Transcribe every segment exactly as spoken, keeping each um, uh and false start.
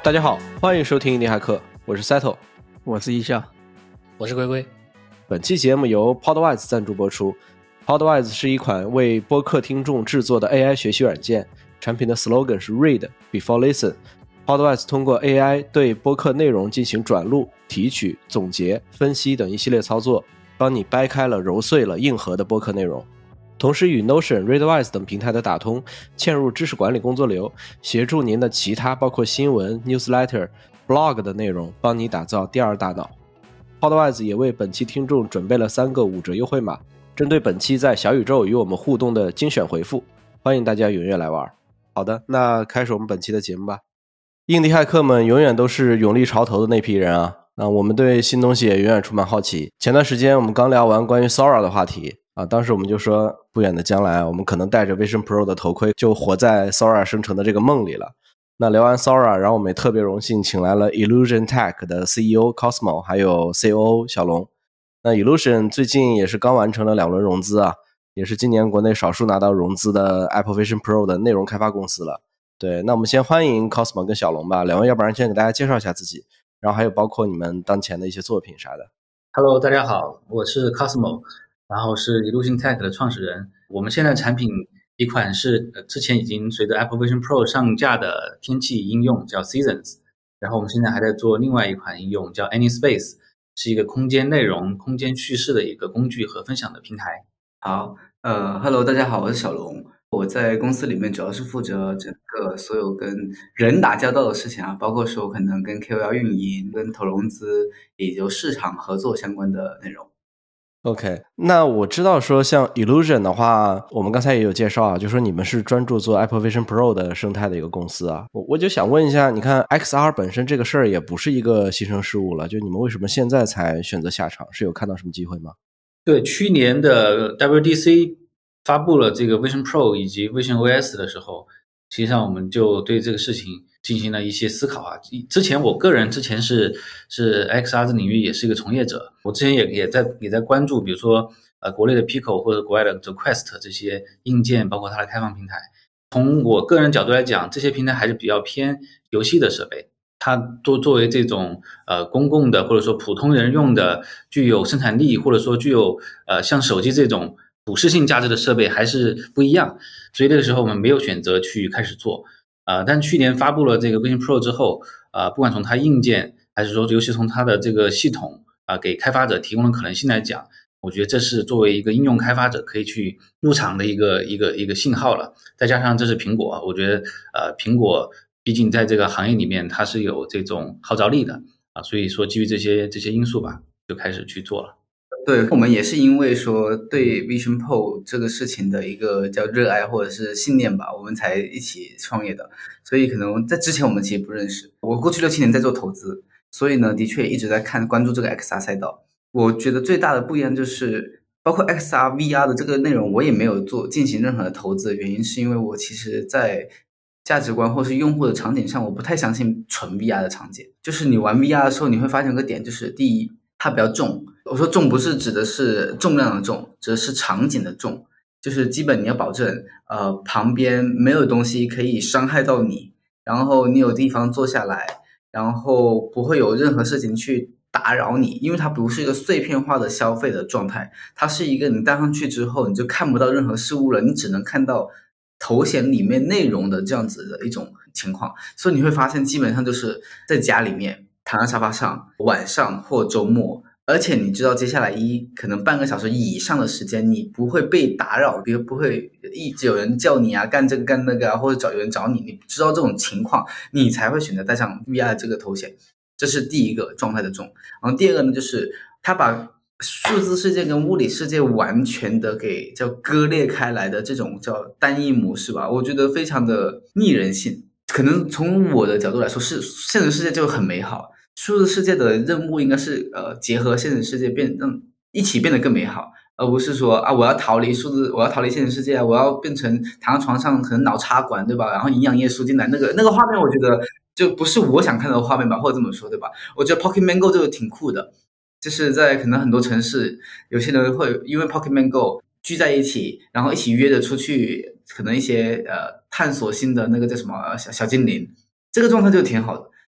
大家好，欢迎收听硬地骇客，我是 Settle， 我是一笑， 我是龟龟。 本期节目由 Podwise 赞助播出。Podwise 是一款为播客听众制作的 A I 学习软件，产品的 slogan 是 Read Before Listen。Podwise 通过 A I 对播客内容进行转录、提取、总结、分析等一系列操作，帮你掰开了、揉碎了、硬核的播客内容。同时与 Notion、Readwise 等平台的打通，嵌入知识管理工作流，协助您的其他包括新闻、newsletter、blog 的内容，帮你打造第二大脑。Podwise 也为本期听众准备了三个五折优惠码，针对本期在小宇宙与我们互动的精选回复，欢迎大家踊跃来玩。好的，那开始我们本期的节目吧。硬地骇客们永远都是勇立潮头的那批人啊，那我们对新东西也永远充满好奇。前段时间我们刚聊完关于 Sora 的话题啊，当时我们就说不远的将来我们可能戴着 Vision Pro 的头盔就活在 Sora 生成的这个梦里了。那聊完 Sora， 然后我们也特别荣幸请来了 Illusion Tech 的 C E O Cosmo 还有 C O O 小龙。那 Illusion 最近也是刚完成了两轮融资啊，也是今年国内少数拿到融资的 Apple Vision Pro 的内容开发公司了。对，那我们先欢迎 Cosmo 跟小龙吧，两位要不然先给大家介绍一下自己，然后还有包括你们当前的一些作品啥的。 Hello， 大家好，我是 Cosmo， 然后是 Illusion Tech 的创始人。我们现在产品一款是之前已经随着 Apple Vision Pro 上架的天气应用叫 Seasons， 然后我们现在还在做另外一款应用叫 AnySpace， 是一个空间内容空间叙事的一个工具和分享的平台。 好，呃 Hello， 大家好，我是小龙。我在公司里面主要是负责整个所有跟人打交道的事情啊，包括说可能跟 K O L 运营、跟投融资以及市场合作相关的内容。 OK， 那我知道说像 Illusion 的话，我们刚才也有介绍啊，就说你们是专注做 Apple Vision Pro 的生态的一个公司啊。我我就想问一下，你看 X R 本身这个事儿也不是一个新生事物了，就你们为什么现在才选择下场？是有看到什么机会吗？ 对，去年的 W D C 发布了这个 Vision Pro 以及 Vision O S 的时候，实际上我们就对这个事情进行了一些思考啊。之前我个人之前是是 X R 这领域也是一个从业者，我之前也也在也在关注，比如说呃国内的 Pico 或者国外的 Quest 这些硬件，包括它的开放平台。从我个人角度来讲，这些平台还是比较偏游戏的设备。它都作为这种呃公共的或者说普通人用的具有生产力或者说具有呃像手机这种普适性价值的设备还是不一样，所以那个时候我们没有选择去开始做啊、呃。但去年发布了这个 Vision Pro 之后啊、呃，不管从它硬件还是说尤其从它的这个系统啊、呃，给开发者提供的可能性来讲，我觉得这是作为一个应用开发者可以去入场的一个一个一个信号了。再加上这是苹果，我觉得呃苹果毕竟在这个行业里面它是有这种号召力的啊，所以说基于这些这些因素吧，就开始去做了。 对，我们也是因为说对 Vision Pro 这个事情的一个叫热爱或者是信念吧，我们才一起创业的。所以可能在之前我们其实不认识。我过去六七年在做投资，所以呢，的确一直在看关注这个 X R 赛道。我觉得最大的不一样就是，包括 X R V R 的这个内容，我也没有做进行任何的投资的原因，是因为我其实在价值观或是用户的场景上，我不太相信纯 V R 的场景。就是你玩 V R 的时候，你会发现个点，就是第一，它比较重。我说重不是指的是重量的重，指的是场景的重。就是基本你要保证，呃，旁边没有东西可以伤害到你，然后你有地方坐下来，然后不会有任何事情去打扰你，因为它不是一个碎片化的消费的状态，它是一个你戴上去之后你就看不到任何事物了，你只能看到头显里面内容的这样子的一种情况。所以你会发现基本上就是在家里面躺在沙发上，晚上或周末，而且你知道接下来一可能半个小时以上的时间你不会被打扰，比如不会一直有人叫你啊干这个干那个啊，或者找有人找你，你知道这种情况你才会选择戴上 V R 这个头显。这是第一个状态的重。然后第二个呢，就是他把数字世界跟物理世界完全的给叫割裂开来的这种叫单一模式吧，我觉得非常的逆人性。可能从我的角度来说，是现实世界就很美好，数字世界的任务应该是呃结合现实世界变让一起变得更美好，而不是说啊我要逃离数字，我要逃离现实世界啊，我要变成躺在床上可能脑插管对吧，然后营养液输进来，那个那个画面我觉得就不是我想看到的画面吧，或者这么说对吧。我觉得 Pokemon Go 这个挺酷的，就是在可能很多城市有些人会因为 Pokemon Go 聚在一起，然后一起约着出去可能一些呃探索新的那个叫什么小小精灵，这个状态就挺好的。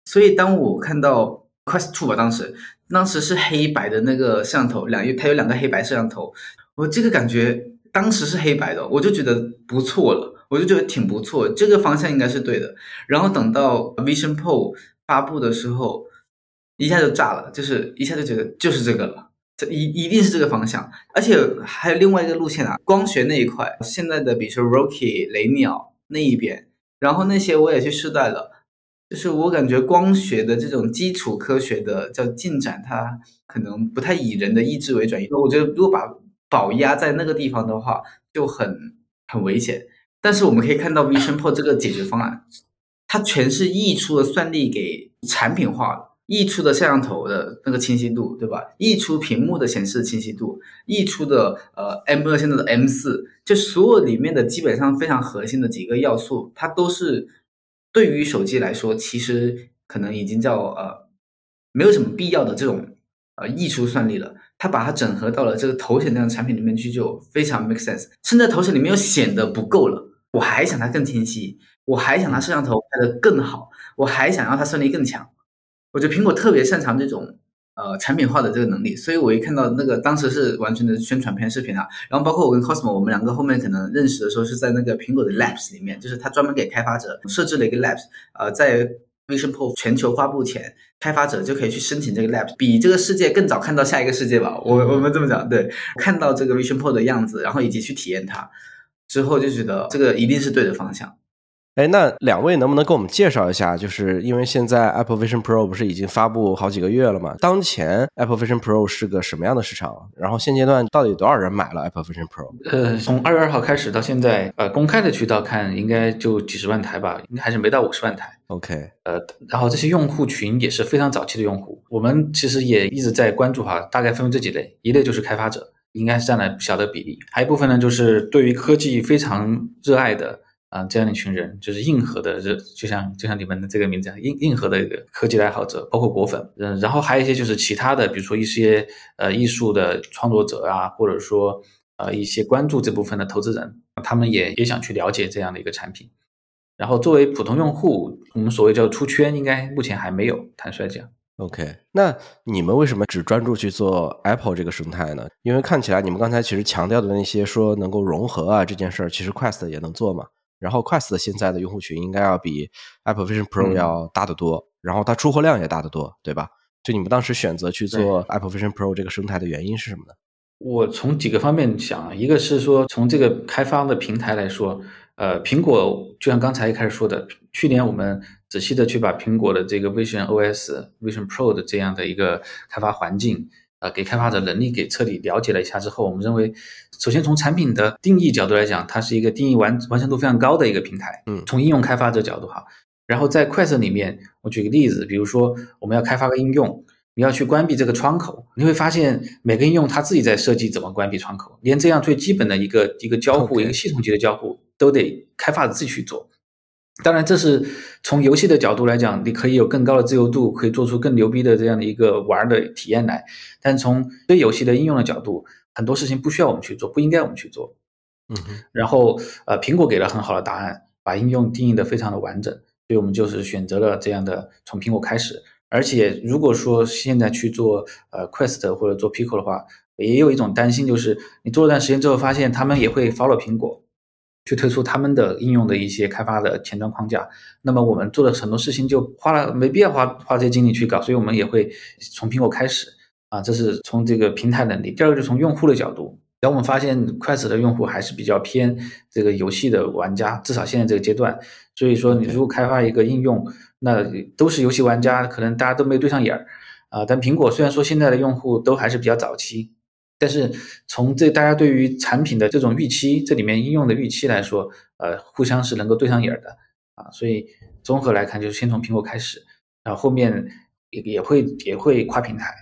所以当我看到 Quest 二吧，当时当时是黑白的那个摄像头，两它有两个黑白摄像头，我这个感觉当时是黑白的，我就觉得不错了，我就觉得挺不错，这个方向应该是对的。然后等到 Vision Pro 发布的时候，一下就炸了，就是一下就觉得就是这个了。这一一定是这个方向，而且还有另外一个路线啊，光学那一块，现在的比如说 Rocky 雷鸟那一边，然后那些我也去试戴了，就是我感觉光学的这种基础科学的叫进展，它可能不太以人的意志为转移。我觉得如果把宝压在那个地方的话，就很很危险。但是我们可以看到 Vision Pro 这个解决方案，它全是溢出的算力给产品化了。溢出的摄像头的那个清晰度，对吧？溢出屏幕的显示清晰度，溢出的呃 M 二现在的 M 四，就所有里面的基本上非常核心的几个要素，它都是对于手机来说，其实可能已经叫呃没有什么必要的这种呃溢出算力了。它把它整合到了这个头显这样的产品里面去，就非常 make sense。甚至头显里面又显得不够了，我还想它更清晰，我还想它摄像头拍得更好，我还想要它算力更强。我觉得苹果特别擅长这种呃产品化的这个能力，所以我一看到那个当时是完全的宣传片视频啊，然后包括我跟 Cosmo 我们两个后面可能认识的时候是在那个苹果的 Labs 里面，就是他专门给开发者设置了一个 Labs， 呃，在 Vision Pro 全球发布前，开发者就可以去申请这个 Labs， 比这个世界更早看到下一个世界吧，我我们这么讲，对，看到这个 Vision Pro 的样子，然后以及去体验它之后，就觉得这个一定是对的方向。 哎，那两位能不能给我们介绍一下？就是因为现在 Apple Vision Pro 不是已经发布好几个月了嘛？当前 Apple Vision Pro 是个什么样的市场？然后现阶段到底有多少人买了 Apple Vision Pro？ 呃，从二月二号开始到现在，呃，公开的渠道看应该就几十万台吧，应该还是没到五十万台。 OK， 呃，然后这些用户群也是非常早期的用户，我们其实也一直在关注哈，大概分为这几类，一类就是开发者，应该是占了不小的比例，还有一部分呢就是对于科技非常热爱的。啊、呃，这样的一群人就是硬核的，就像就像你们的这个名字硬硬核的一个科技爱好者，包括果粉。嗯，然后还有一些就是其他的，比如说一些呃艺术的创作者啊，或者说呃一些关注这部分的投资人，他们也也想去了解这样的一个产品。然后作为普通用户，我们所谓叫出圈，应该目前还没有，坦率讲。 OK， 那你们为什么只专注去做 Apple 这个生态呢？因为看起来你们刚才其实强调的那些说能够融合啊这件事儿，其实 Quest 也能做嘛。然后 Quest 现在的用户群应该要比 Apple Vision Pro 要大得多，嗯、然后它出货量也大得多，对吧？就你们当时选择去做 Apple Vision Pro 这个生态的原因是什么呢？ 我从几个方面想，一个是说从这个开发的平台来说，呃，苹果就像刚才一开始说的，去年我们仔细的去把苹果的这个 Vision O S、Vision Pro 的这样的一个开发环境，呃，给开发者能力给彻底了解了一下之后，我们认为，首先从产品的定义角度来讲，它是一个定义完完成度非常高的一个平台。 嗯， 从应用开发者角度哈，然后在 Quest 里面，我举个例子，比如说我们要开发个应用。你要去关闭这个窗口，你会发现每个应用它自己在设计怎么关闭窗口，连这样最基本的一个一个交互、okay. 一个系统级的交互都得开发者自己去做。当然，这是从游戏的角度来讲，你可以有更高的自由度，可以做出更牛逼的这样的一个玩的体验来。但从对游戏的应用的角度，很多事情不需要我们去做，不应该我们去做。 嗯哼。 然后，呃，苹果给了很好的答案，把应用定义的非常的完整，所以我们就是选择了这样的从苹果开始。而且如果说现在去做呃 Quest 或者做 Pico 的话，也有一种担心，就是你做了段时间之后发现他们也会 follow 苹果去推出他们的应用的一些开发的前端框架，那么我们做的很多事情就花了没必要花花这些精力去搞，所以我们也会从苹果开始啊，这是从这个平台能力。第二个就是从用户的角度，然后我们发现 Quest 的用户还是比较偏这个游戏的玩家，至少现在这个阶段，所以说你如果开发一个应用，那都是游戏玩家，可能大家都没对上眼儿啊。但苹果虽然说现在的用户都还是比较早期，但是从这大家对于产品的这种预期，这里面应用的预期来说，呃，互相是能够对上眼儿的啊。所以综合来看，就是先从苹果开始，然后后面也也会也会跨平台。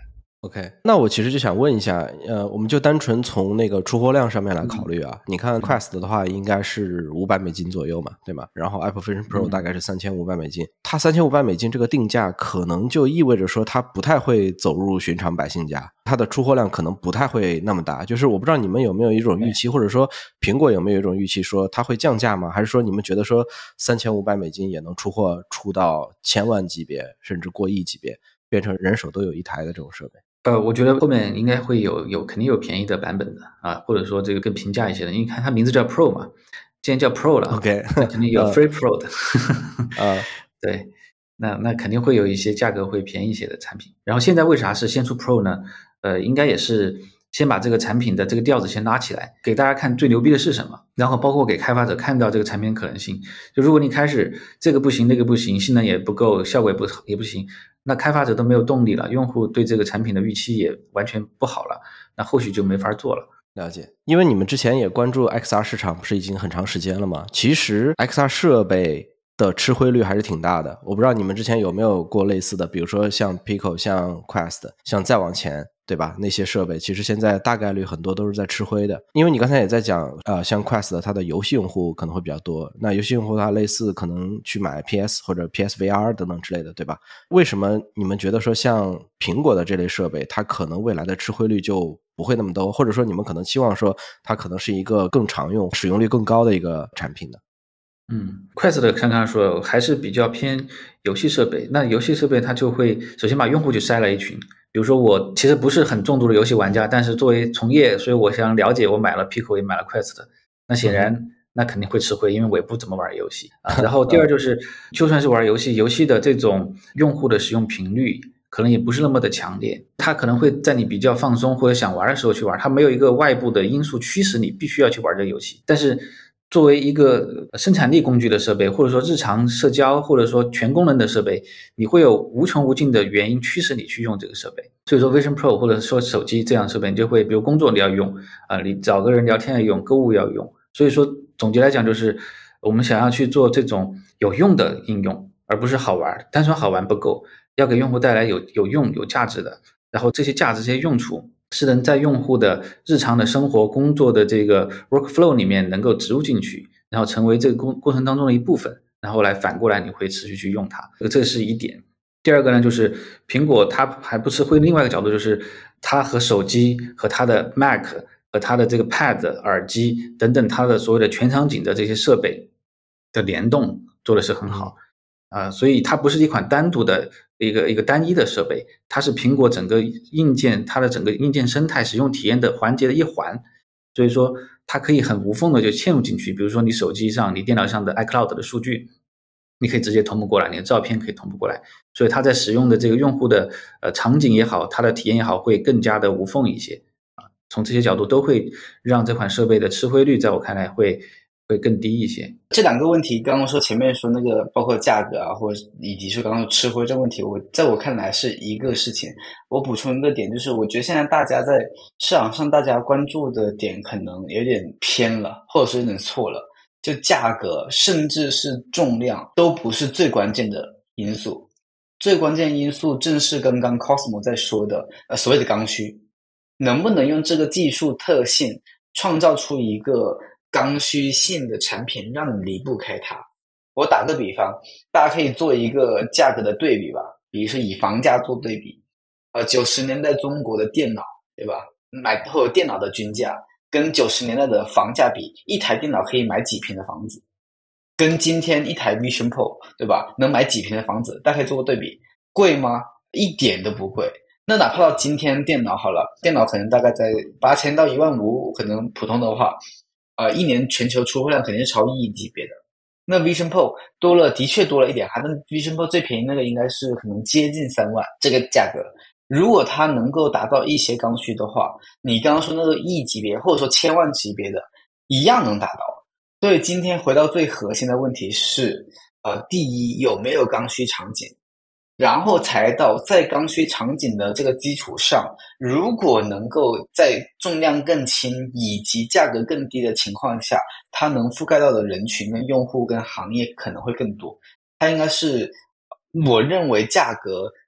OK， 那我其实就想问一下，呃，我们就单纯从那个出货量上面来考虑啊。嗯、你看 Quest 的话，应该是五百美金左右嘛，对吗？然后 Apple Vision Pro 大概是三千五百美金，嗯、它三千五百美金这个定价，可能就意味着说它不太会走入寻常百姓家，它的出货量可能不太会那么大。就是我不知道你们有没有一种预期，或者说苹果有没有一种预期，说它会降价吗？还是说你们觉得说三千五百美金也能出货出到千万级别，甚至过亿级别，变成人手都有一台的这种设备？ 呃，我觉得后面应该会有有肯定有便宜的版本的啊，或者说这个更平价一些的，因为看它名字叫 Pro 嘛，既然叫 Pro 了 ，OK， 肯定有 Free Pro 的， 啊， 对，那那肯定会有一些价格会便宜一些的产品。然后现在为啥是先出 Pro 呢？呃，应该也是先把这个产品的这个调子先拉起来，给大家看最牛逼的是什么，然后包括给开发者看到这个产品可能性。就如果你开始这个不行那个不行，性能也不够，效果也不也不行，那开发者都没有动力了，用户对这个产品的预期也完全不好了，那后续就没法做了。 了解，因为你们之前也关注 X R 市场，不是已经很长时间了吗？其实 X R 设备的吃灰率还是挺大的。我不知道你们之前有没有过类似的，比如说像 Pico、像 Quest、像再往前，对吧？那些设备其实现在大概率很多都是在吃灰的。因为你刚才也在讲，呃，像 Quest 它的游戏用户可能会比较多，那游戏用户它类似可能去买 P S 或者 P S V R 等等之类的，对吧？为什么你们觉得说像苹果的这类设备，它可能未来的吃灰率就不会那么多，或者说你们可能期望说它可能是一个更常用、使用率更高的一个产品呢？ 嗯 ，Quest 的刚刚说还是比较偏游戏设备，那游戏设备它就会首先把用户就筛了一群，比如说我其实不是很重度的游戏玩家，但是作为从业，所以我想了解，我买了 Pico 也买了 Quest， 那显然、嗯、那肯定会吃灰，因为我也不怎么玩游戏啊。然后第二就是，就算是玩游戏，游戏的这种用户的使用频率可能也不是那么的强烈，它可能会在你比较放松或者想玩的时候去玩，它没有一个外部的因素驱使你必须要去玩这个游戏，但是作为一个生产力工具的设备，或者说日常社交，或者说全功能的设备，你会有无穷无尽的原因驱使你去用这个设备。所以说 Vision Pro 或者说手机这样的设备，你就会比如工作你要用啊、呃，你找个人聊天要用，购物要用。所以说总结来讲，就是我们想要去做这种有用的应用，而不是好玩，单纯好玩不够，要给用户带来有有用有价值的，然后这些价值这些用处是能在用户的日常的生活工作的这个 workflow 里面能够植入进去，然后成为这个过过程当中的一部分，然后来反过来你会持续去用它，这是一点。第二个呢，就是苹果它还不吃灰，另外一个角度就是它和手机和它的 Mac 和它的这个 Pad 耳机等等它的所谓的全场景的这些设备的联动做的是很好。啊、呃，所以它不是一款单独的一个一个单一的设备，它是苹果整个硬件它的整个硬件生态使用体验的环节的一环，所以说它可以很无缝的就嵌入进去。比如说你手机上、你电脑上的 iCloud 的数据，你可以直接同步过来，你的照片可以同步过来，所以它在使用的这个用户的呃场景也好，它的体验也好，会更加的无缝一些啊。从这些角度都会让这款设备的吃灰率，在我看来会。会更低一些。 这两个问题，刚刚说前面说那个包括价格啊，或者以及说刚刚说吃灰这个问题，我在我看来是一个事情。我补充一个点，就是我觉得现在大家在市场上大家关注的点可能有点偏了，或者是有点错了。就价格甚至是重量都不是最关键的因素，最关键因素正是刚刚 Cosmo 在说的呃所谓的刚需，能不能用这个技术特性创造出一个刚需性的产品，让你离不开它。我打个比方，大家可以做一个价格的对比吧，比如说以房价做对比，呃，九十年代中国的电脑，对吧？买或者电脑的均价，跟九十年代的房价比，一台电脑可以买几平的房子，跟今天一台 Vision Pro， 对吧？能买几平的房子，大家可以做个对比，贵吗？一点都不贵。那哪怕到今天电脑好了，电脑可能大概在八千到一万五，可能普通的话。呃，一年全球出货量肯定是超亿级别的。那 Vision Pro 多了，的确多了一点，它的 Vision Pro 最便宜那个应该是可能接近三万这个价格。如果它能够达到一些刚需的话，你刚刚说那个亿级别或者说千万级别的，一样能达到。所以今天回到最核心的问题是，呃，第一有没有刚需场景？然后才到在刚需场景的这个基础上，如果能够在重量更轻以及价格更低的情况下，它能覆盖到的人群跟用户跟行业可能会更多。它应该是我认为价格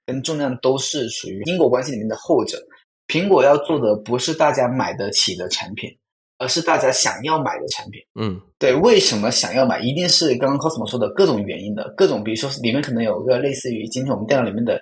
跟重量都是属于因果关系里面的后者。苹果要做的不是大家买得起的产品，而是大家想要买的产品。 嗯， 对，为什么想要买，一定是刚刚 Cosmo 说的各种原因的，各种比如说里面可能有个类似于今天我们电脑里面的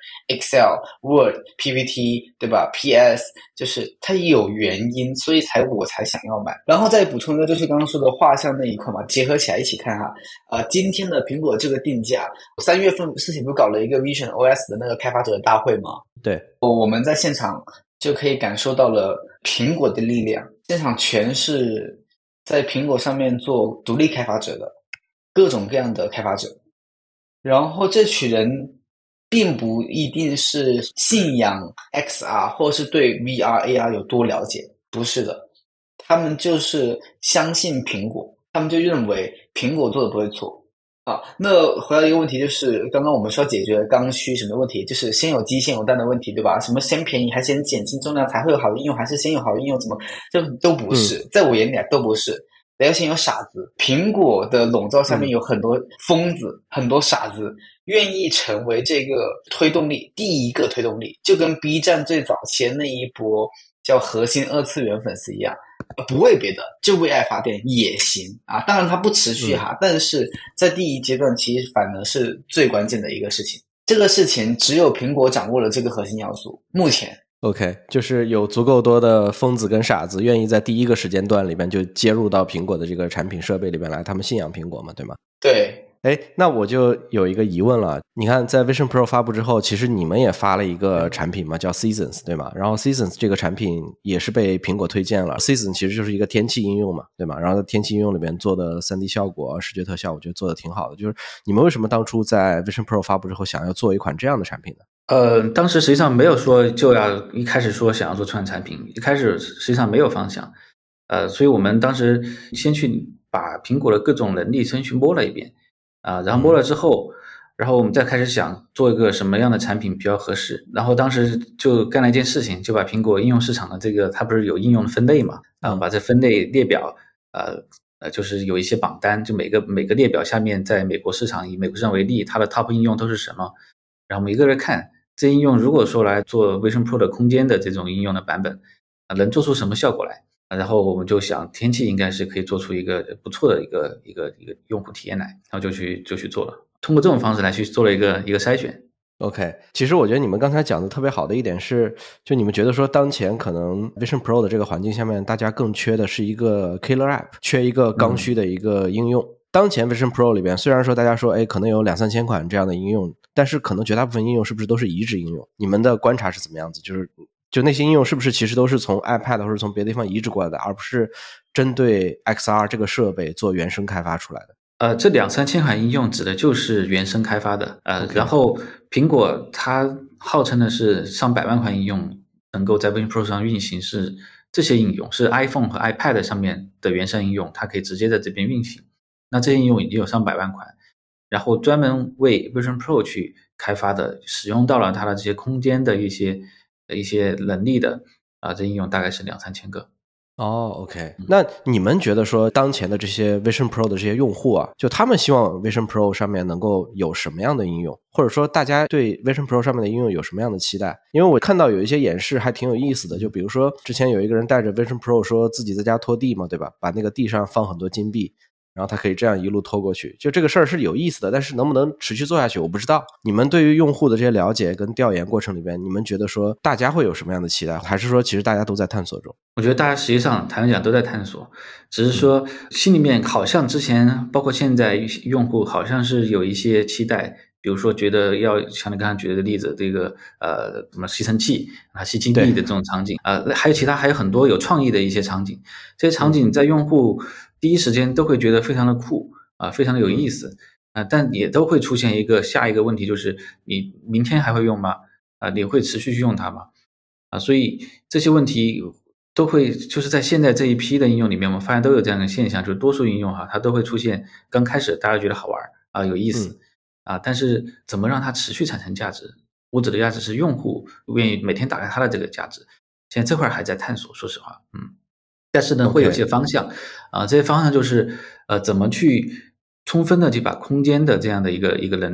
Excel、Word、P P T， 对吧 ？P S， 就是它有原因，所以才我才想要买。然后再补充一个，就是刚刚说的画像那一块嘛，结合起来一起看哈。呃，今天的苹果这个定价，三月份事情不是搞了一个 Vision O S 的那个开发者的大会吗？ 对， 我们在现场就可以感受到了苹果的力量，现场全是在苹果上面做独立开发者的各种各样的开发者，然后这群人并不一定是信仰 X R 或是对 V R、A R 有多了解，不是的，他们就是相信苹果，他们就认为苹果做的不会错。啊，那回到一个问题，就是刚刚我们说解决刚需什么问题，就是先有鸡先有蛋的问题，对吧？什么先便宜还先减轻重量才会有好的应用，还是先有好的应用？怎么这都不是，嗯、在我眼里都不是。得要先有傻子。苹果的笼罩下面有很多疯子，嗯、很多傻子，愿意成为这个推动力，第一个推动力，就跟 B 站最早前那一波叫核心二次元粉丝一样。不为别的，就为爱发电也行啊！当然它不持续哈，嗯、但是在第一阶段其实反而是最关键的一个事情。这个事情只有苹果掌握了这个核心要素。目前 OK， 就是有足够多的疯子跟傻子愿意在第一个时间段里边就接入到苹果的这个产品设备里边来，他们信仰苹果嘛，对吗？ 对。 哎，那我就有一个疑问了。你看，在 Vision Pro 发布之后，其实你们也发了一个产品嘛，叫 Seasons， 对吗？然后 Seasons 这个产品也是被苹果推荐了。Seasons 其实就是一个天气应用嘛，对吗？然后在天气应用里面做的 三 D 效果、视觉特效，我觉得做的挺好的。就是你们为什么当初在 Vision Pro 发布之后想要做一款这样的产品呢？ 呃，当时实际上没有说就要一开始说想要做这款产品，一开始实际上没有方向。呃，所以我们当时先去把苹果的各种能力先去摸了一遍。啊，然后摸了之后，嗯、然后我们再开始想做一个什么样的产品比较合适。然后当时就干了一件事情，就把苹果应用市场的这个，它不是有应用的分类嘛？啊，把这分类列表，呃呃，就是有一些榜单，就每个每个列表下面，在美国市场以美国市场为例，它的 top 应用都是什么？然后我们一个个看这应用，如果说来做 Vision Pro 的空间的这种应用的版本，啊，能做出什么效果来？然后我们就想，天气应该是可以做出一个不错的一个一个一个用户体验来，然后就去就去做了，通过这种方式来去做了一个一个筛选。 OK， 其实我觉得你们刚才讲的特别好的一点是，就你们觉得说当前可能 Vision Pro 的这个环境下面，大家更缺的是一个 killer app， 缺一个刚需的一个应用。嗯、当前 Vision Pro 里边，虽然说大家说，哎，可能有两三千款这样的应用，但是可能绝大部分应用是不是都是移植应用？你们的观察是怎么样子？就是。就那些应用是不是其实都是从 iPad 或者从别的地方移植过来的，而不是针对 X R 这个设备做原生开发出来的？ 呃，这两三千款应用指的就是原生开发的，呃， okay. 然后苹果它号称的是上百万款应用能够在 Vision Pro 上运行，是这些应用是 iPhone 和 iPad 上面的原生应用，它可以直接在这边运行。那这些应用已经有上百万款，然后专门为 Vision Pro 去开发的，使用到了它的这些空间的一些。的一些能力的啊，这应用大概是两三千个。 哦 ，OK， 那你们觉得说当前的这些 Vision Pro 的这些用户啊，就他们希望 Vision Pro 上面能够有什么样的应用，或者说大家对 Vision Pro 上面的应用有什么样的期待？因为我看到有一些演示还挺有意思的，就比如说之前有一个人带着 Vision Pro 说自己在家拖地嘛，对吧？把那个地上放很多金币。然后它可以这样一路拖过去，就这个事儿是有意思的，但是能不能持续做下去我不知道。你们对于用户的这些了解跟调研过程里边，你们觉得说大家会有什么样的期待，还是说其实大家都在探索中？ 我觉得大家实际上坦白讲都在探索，只是说心里面好像之前包括现在用户好像是有一些期待，比如说觉得要像你刚才举的例子，这个呃什么吸尘器啊吸金币的这种场景啊、呃，还有其他还有很多有创意的一些场景，这些场景在用户第一时间都会觉得非常的酷啊、呃，非常的有意思啊、呃，但也都会出现一个下一个问题，就是你明天还会用吗？啊、呃，你会持续去用它吗？啊，所以这些问题都会就是在现在这一批的应用里面，我们发现都有这样的现象，就是多数应用哈，它都会出现刚开始大家觉得好玩啊、有意思。嗯啊，但是怎么让它持续产生价值？我指的价值是用户愿意每天打开它的这个价值。现在这块还在探索，说实话，嗯，但是呢， okay. 会有些方向啊，这些方向就是呃，怎么去充分的去把空间的这样的一个一个能力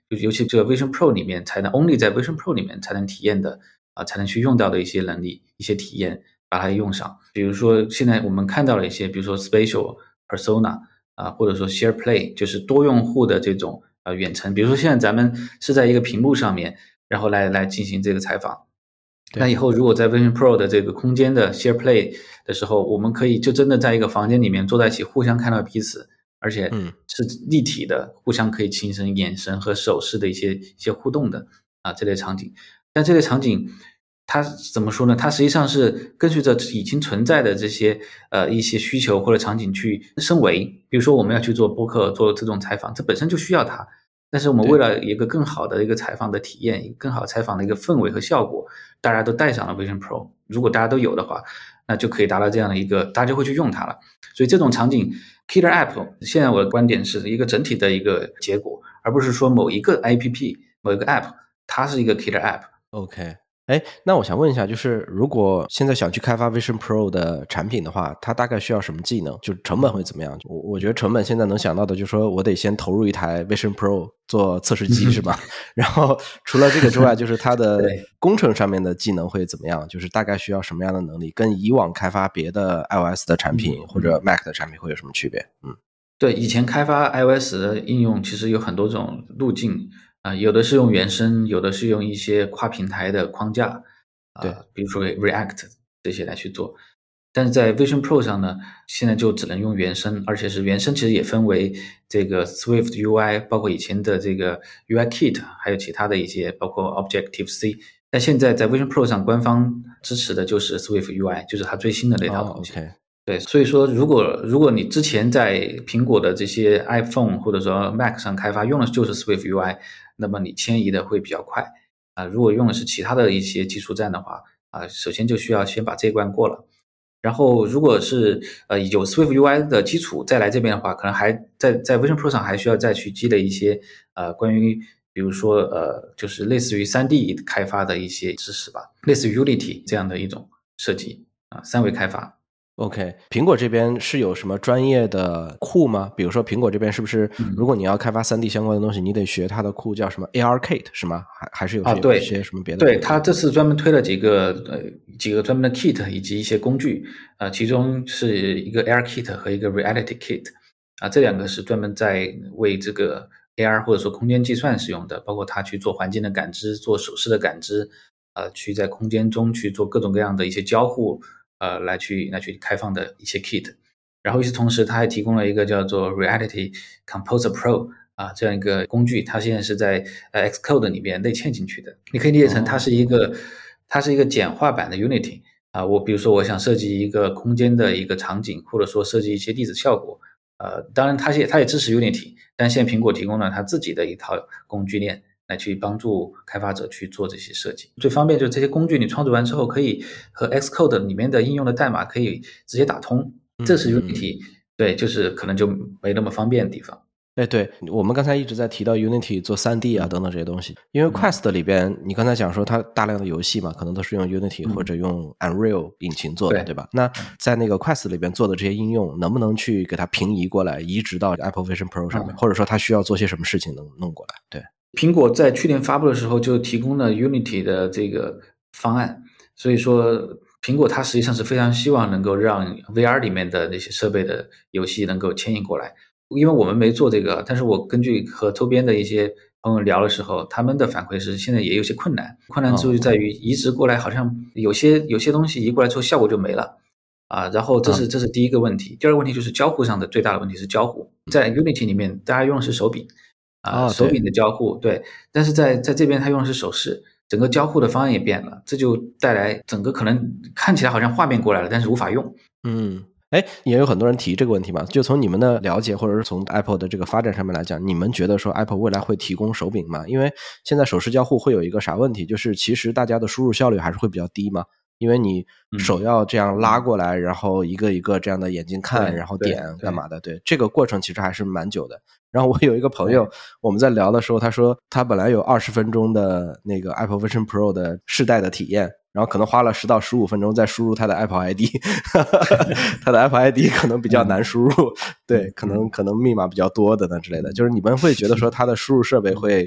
就尤其这个 Vision Pro 里面才能 only 在 Vision Pro 里面才能体验的啊、呃，才能去用到的一些能力、一些体验，把它用上。比如说现在我们看到了一些，比如说 Spatial Persona 啊、呃，或者说 Share Play， 就是多用户的这种呃远程。比如说现在咱们是在一个屏幕上面，然后来来进行这个采访。那以后如果在 Vision Pro 的这个空间的 Share Play 的时候，我们可以就真的在一个房间里面坐在一起，互相看到彼此，而且是立体的，互相可以形成眼神和手势的一些一些互动的啊这类场景。但这类场景它怎么说呢？它实际上是根据着已经存在的这些呃一些需求或者场景去升维。比如说我们要去做播客，做这种采访，这本身就需要它。但是我们为了一个更好的一个采访的体验，一个更好采访的一个氛围和效果，大家都带上了 Vision Pro。如果大家都有的话，那就可以达到这样的一个，大家就会去用它了。所以这种场景 Killer App， 现在我的观点是一个整体的一个结果，而不是说某一个 A P P 某一个 App 它是一个 Killer App。OK。 哎，那我想问一下，就是如果现在想去开发 Vision Pro 的产品的话，它大概需要什么技能？就成本会怎么样？我我觉得成本现在能想到的，就是说我得先投入一台 Vision Pro 做测试机，是吧？然后除了这个之外，就是它的工程上面的技能会怎么样？就是大概需要什么样的能力？跟以往开发别的 iOS 的产品或者 Mac 的产品会有什么区别？嗯， 对，以前开发 iOS 的应用其实有很多种路径。啊、呃，有的是用原生，有的是用一些跨平台的框架，啊、呃，比如说 React 这些来去做。但是在 Vision Pro 上呢，现在就只能用原生，而且是原生其实也分为这个 Swift U I， 包括以前的这个 U I Kit， 还有其他的一些，包括 Objective C。但现在在 Vision Pro 上，官方支持的就是 Swift U I， 就是它最新的那套东西。 Oh, okay. 对，所以说如果如果你之前在苹果的这些 iPhone 或者说 Mac 上开发用的就是 Swift U I， 那么你迁移的会比较快啊。如果用的是其他的一些基础站的话啊，首先就需要先把这一关过了。然后如果是呃有 Swift U I 的基础再来这边的话，可能还在在 Vision Pro 上还需要再去积累一些呃关于比如说呃就是类似于 三 D 开发的一些知识吧，类似于 Unity 这样的一种设计啊，三维开发。 OK， 苹果这边是有什么专业的库吗？比如说苹果这边是不是如果你要开发 三 D 相关的东西，你得学它的库叫什么 A R Kit 是吗？还还是有些、 啊、对些什么别的？ 对，它这次专门推了几个呃几个专门的 Kit 以及一些工具，呃，其中是一个 A R Kit 和一个 Reality Kit， 啊，这两个是专门在为这个 A R 或者说空间计算使用的，包括它去做环境的感知、做手势的感知，呃，去在空间中去做各种各样的一些交互。呃，来去来去开放的一些 kit， 然后与此同时，它还提供了一个叫做 Reality Composer Pro 啊这样一个工具，它现在是在呃 Xcode 里面内嵌进去的。你可以理解成它是一个、哦、它是一个简化版的 Unity 啊。我比如说我想设计一个空间的一个场景，或者说设计一些粒子效果，呃，当然它也它也支持 Unity， 但现在苹果提供了它自己的一套工具链。来去帮助开发者去做这些设计，最方便就是这些工具你创作完之后，可以和 Xcode 里面的应用的代码可以直接打通，这是 Unity、嗯、对，就是可能就没那么方便的地方。 哎，对，我们刚才一直在提到 Unity 做 三 D 啊等等这些东西，因为 Quest 里边、嗯、你刚才讲说它大量的游戏嘛，可能都是用 Unity 或者用 Unreal 引擎做的、嗯、对, 对吧？那在那个 Quest 里边做的这些应用能不能去给它平移过来，移植到 Apple Vision Pro 上面、嗯、或者说它需要做些什么事情能弄过来？对， 苹果在去年发布的时候就提供了 Unity 的这个方案，所以说苹果它实际上是非常希望能够让 V R 里面的那些设备的游戏能够迁移过来。因为我们没做这个，但是我根据和周边的一些朋友聊的时候，他们的反馈是现在也有些困难，困难之处在于移植过来好像有些有些东西移过来之后效果就没了啊。然后这是这是第一个问题，第二个问题就是交互上的最大的问题是交互，在 Unity 里面大家用的是手柄啊、呃，手柄的交互 对, 对，但是在在这边他用的是手势，整个交互的方案也变了，这就带来整个可能看起来好像画面过来了，但是无法用。 嗯。哎，也有很多人提这个问题嘛，就从你们的了解或者是从 Apple 的这个发展上面来讲，你们觉得说 Apple 未来会提供手柄吗？因为现在手势交互会有一个啥问题，就是其实大家的输入效率还是会比较低嘛，因为你手要这样拉过来、嗯、然后一个一个这样的眼睛看然后点干嘛的， 对, 对, 对，这个过程其实还是蛮久的。然后我有一个朋友，我们在聊的时候他说他本来有二十分钟的那个 Apple Vision Pro 的试戴的体验，然后可能花了十到十五分钟再输入他的 Apple I D 他的 Apple I D 可能比较难输入、嗯、对，可能可能密码比较多的呢之类的，就是你们会觉得说他的输入设备会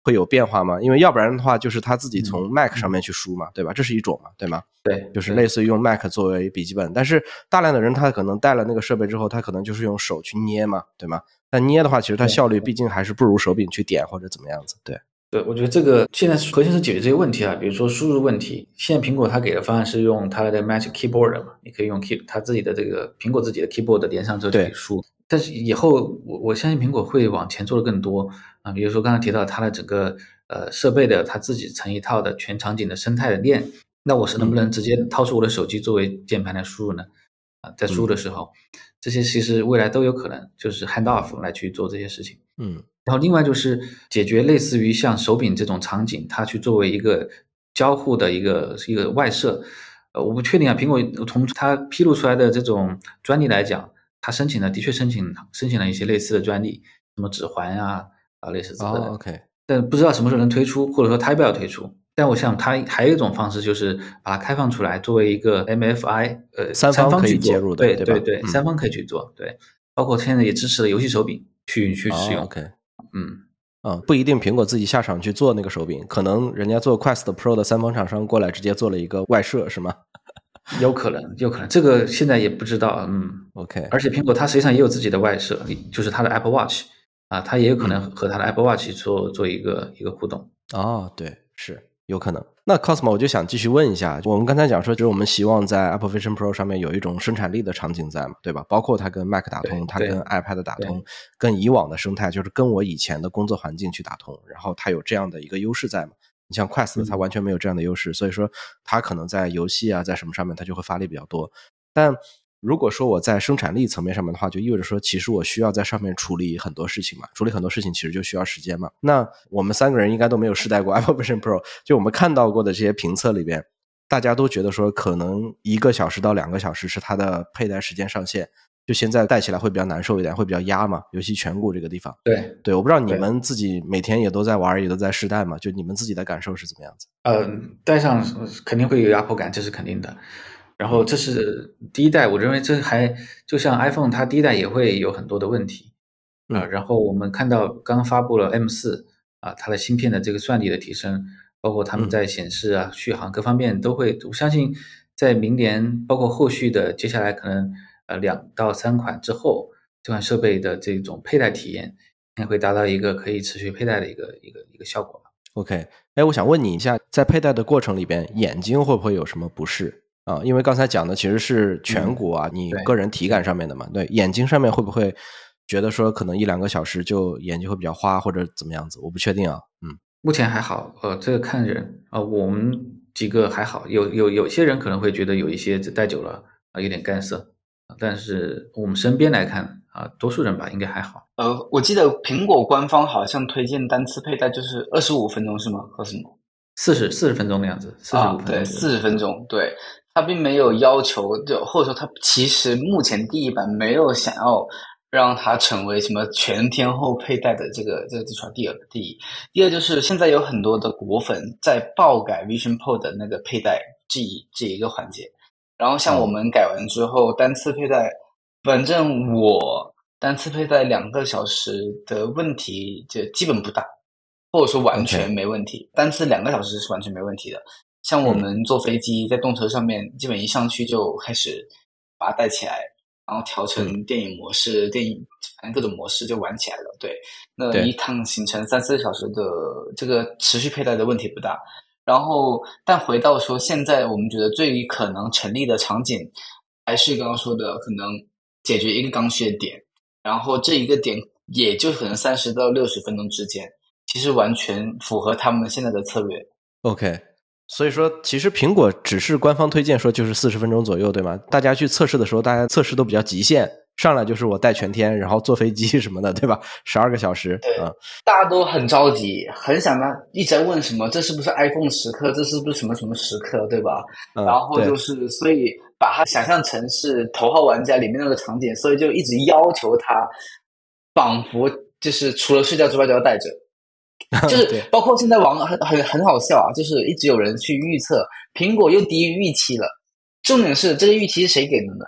会有变化吗？因为要不然的话就是他自己从 Mac 上面去输嘛，嗯、对吧？这是一种嘛，对吗？ 对， 就是类似于用 Mac 作为笔记本，但是大量的人他可能带了那个设备之后，他可能就是用手去捏嘛，对吗？但捏的话，其实它效率毕竟还是不如手柄去点或者怎么样子，对。 对，我觉得这个现在核心是解决这些问题啊，比如说输入问题。现在苹果它给的方案是用它的 Magic Keyboard 嘛，你可以用 key 它自己的这个苹果自己的 Keyboard 连上之后就可以输。但是以后我我相信苹果会往前做的更多啊，比如说刚才提到它的整个呃设备的它自己成一套的全场景的生态的链，那我是能不能直接掏出我的手机作为键盘来输入呢？啊，在输入的时候，嗯、这些其实未来都有可能就是 hand off 来去做这些事情。 嗯。 然后另外就是解决类似于像手柄这种场景，它去作为一个交互的一个一个外设，呃，我不确定啊。苹果从它披露出来的这种专利来讲，它申请了的确申请申请了一些类似的专利，什么指环啊啊类似之类的。 哦 ，OK。 但不知道什么时候能推出，或者说它要不要推出。但我想它还有一种方式，就是把它开放出来，作为一个 M F I， 呃， 三方可以介入的， 对对对对， 嗯、 三方可以去做，对，包括现在也支持了游戏手柄去去使用。 哦、OK。 嗯嗯，不一定苹果自己下场去做那个手柄，可能人家做 Quest Pro 的三方厂商过来直接做了一个外设，是吗？ 有可能，有可能，这个现在也不知道。嗯 ，OK。 而且苹果它实际上也有自己的外设，就是它的 Apple Watch 啊，它也有可能和它的 Apple Watch 做做一个一个互动。 哦，对，是有可能。那 Cosmo 我就想继续问一下，我们刚才讲说，就是我们希望在 Apple Vision Pro 上面有一种生产力的场景在嘛，对吧？包括它跟 Mac 打通，它跟 iPad 打通，跟以往的生态就是跟我以前的工作环境去打通，然后它有这样的一个优势在嘛。你像 Quest 它完全没有这样的优势，嗯、所以说它可能在游戏啊，在什么上面它就会发力比较多。但如果说我在生产力层面上面的话，就意味着说其实我需要在上面处理很多事情嘛，处理很多事情其实就需要时间嘛。那我们三个人应该都没有试戴过 Apple Vision Pro， 就我们看到过的这些评测里边，大家都觉得说可能一个小时到两个小时是它的佩戴时间上限，就现在戴起来会比较难受一点，会比较压嘛，尤其颧骨这个地方。 对对，我不知道你们自己每天也都在玩，也都在试戴嘛，就你们自己的感受是怎么样子？ 呃，戴上肯定会有压迫感，这是肯定的。然后这是第一代，我认为这还就像 iPhone 它第一代也会有很多的问题啊、呃。然后我们看到刚发布了 M 四 啊，它的芯片的这个算力的提升，包括他们在显示啊、续航各方面都会，我相信在明年，包括后续的接下来可能呃两到三款之后，这款设备的这种佩戴体验应该会达到一个可以持续佩戴的一个一个一个效果吧。 OK， 哎，我想问你一下，在佩戴的过程里边，眼睛会不会有什么不适？啊，因为刚才讲的其实是颧骨啊，嗯、你个人体感上面的嘛，对，眼睛上面会不会觉得说可能一两个小时就眼睛会比较花或者怎么样子？我不确定啊，嗯， 目前还好，呃，这个看人啊、呃，我们几个还好，有有有些人可能会觉得有一些戴久了啊、呃、有点干涩，但是我们身边来看啊、呃，多数人吧应该还好。 呃，我记得苹果官方好像推荐单次佩戴就是二十五分钟是吗？和什么？ 四十四十分钟的样子，四十五分钟、 啊，对，四十分钟，对。它并没有要求，就或者说它其实目前第一版没有想要让它成为什么全天候佩戴的这个这个这是第二第一，第二就是现在有很多的果粉在爆改 Vision Pro 的那个佩戴这一这一个环节，然后像我们改完之后、哦、单次佩戴，反正我单次佩戴两个小时的问题就基本不大，或者说完全没问题， okay. 单次两个小时是完全没问题的。像我们坐飞机在动车上面、嗯、基本一上去就开始把它带起来，然后调成电影模式、嗯、电影反正各种模式就玩起来了。对，那一趟行程三四个小时的这个持续佩戴的问题不大。然后但回到说现在我们觉得最可能成立的场景还是刚刚说的可能解决一个刚需的点，然后这一个点也就可能三十到六十分钟之间，其实完全符合他们现在的策略。 OK，所以说其实苹果只是官方推荐说就是四十分钟左右，对吗？大家去测试的时候，大家测试都比较极限，上来就是我戴全天，然后坐飞机什么的，对吧？十二个小时。 对、 嗯， 大家都很着急，很想呢，一直在问什么这是不是 iPhone 时刻，这是不是什么什么时刻，对吧？嗯、然后就是所以把它想象成是头号玩家里面那个场景，所以就一直要求他仿佛就是除了睡觉之外都要戴着。就是包括现在网很很很好笑啊，就是一直有人去预测苹果又低于预期了。重点是这个预期是谁给的呢？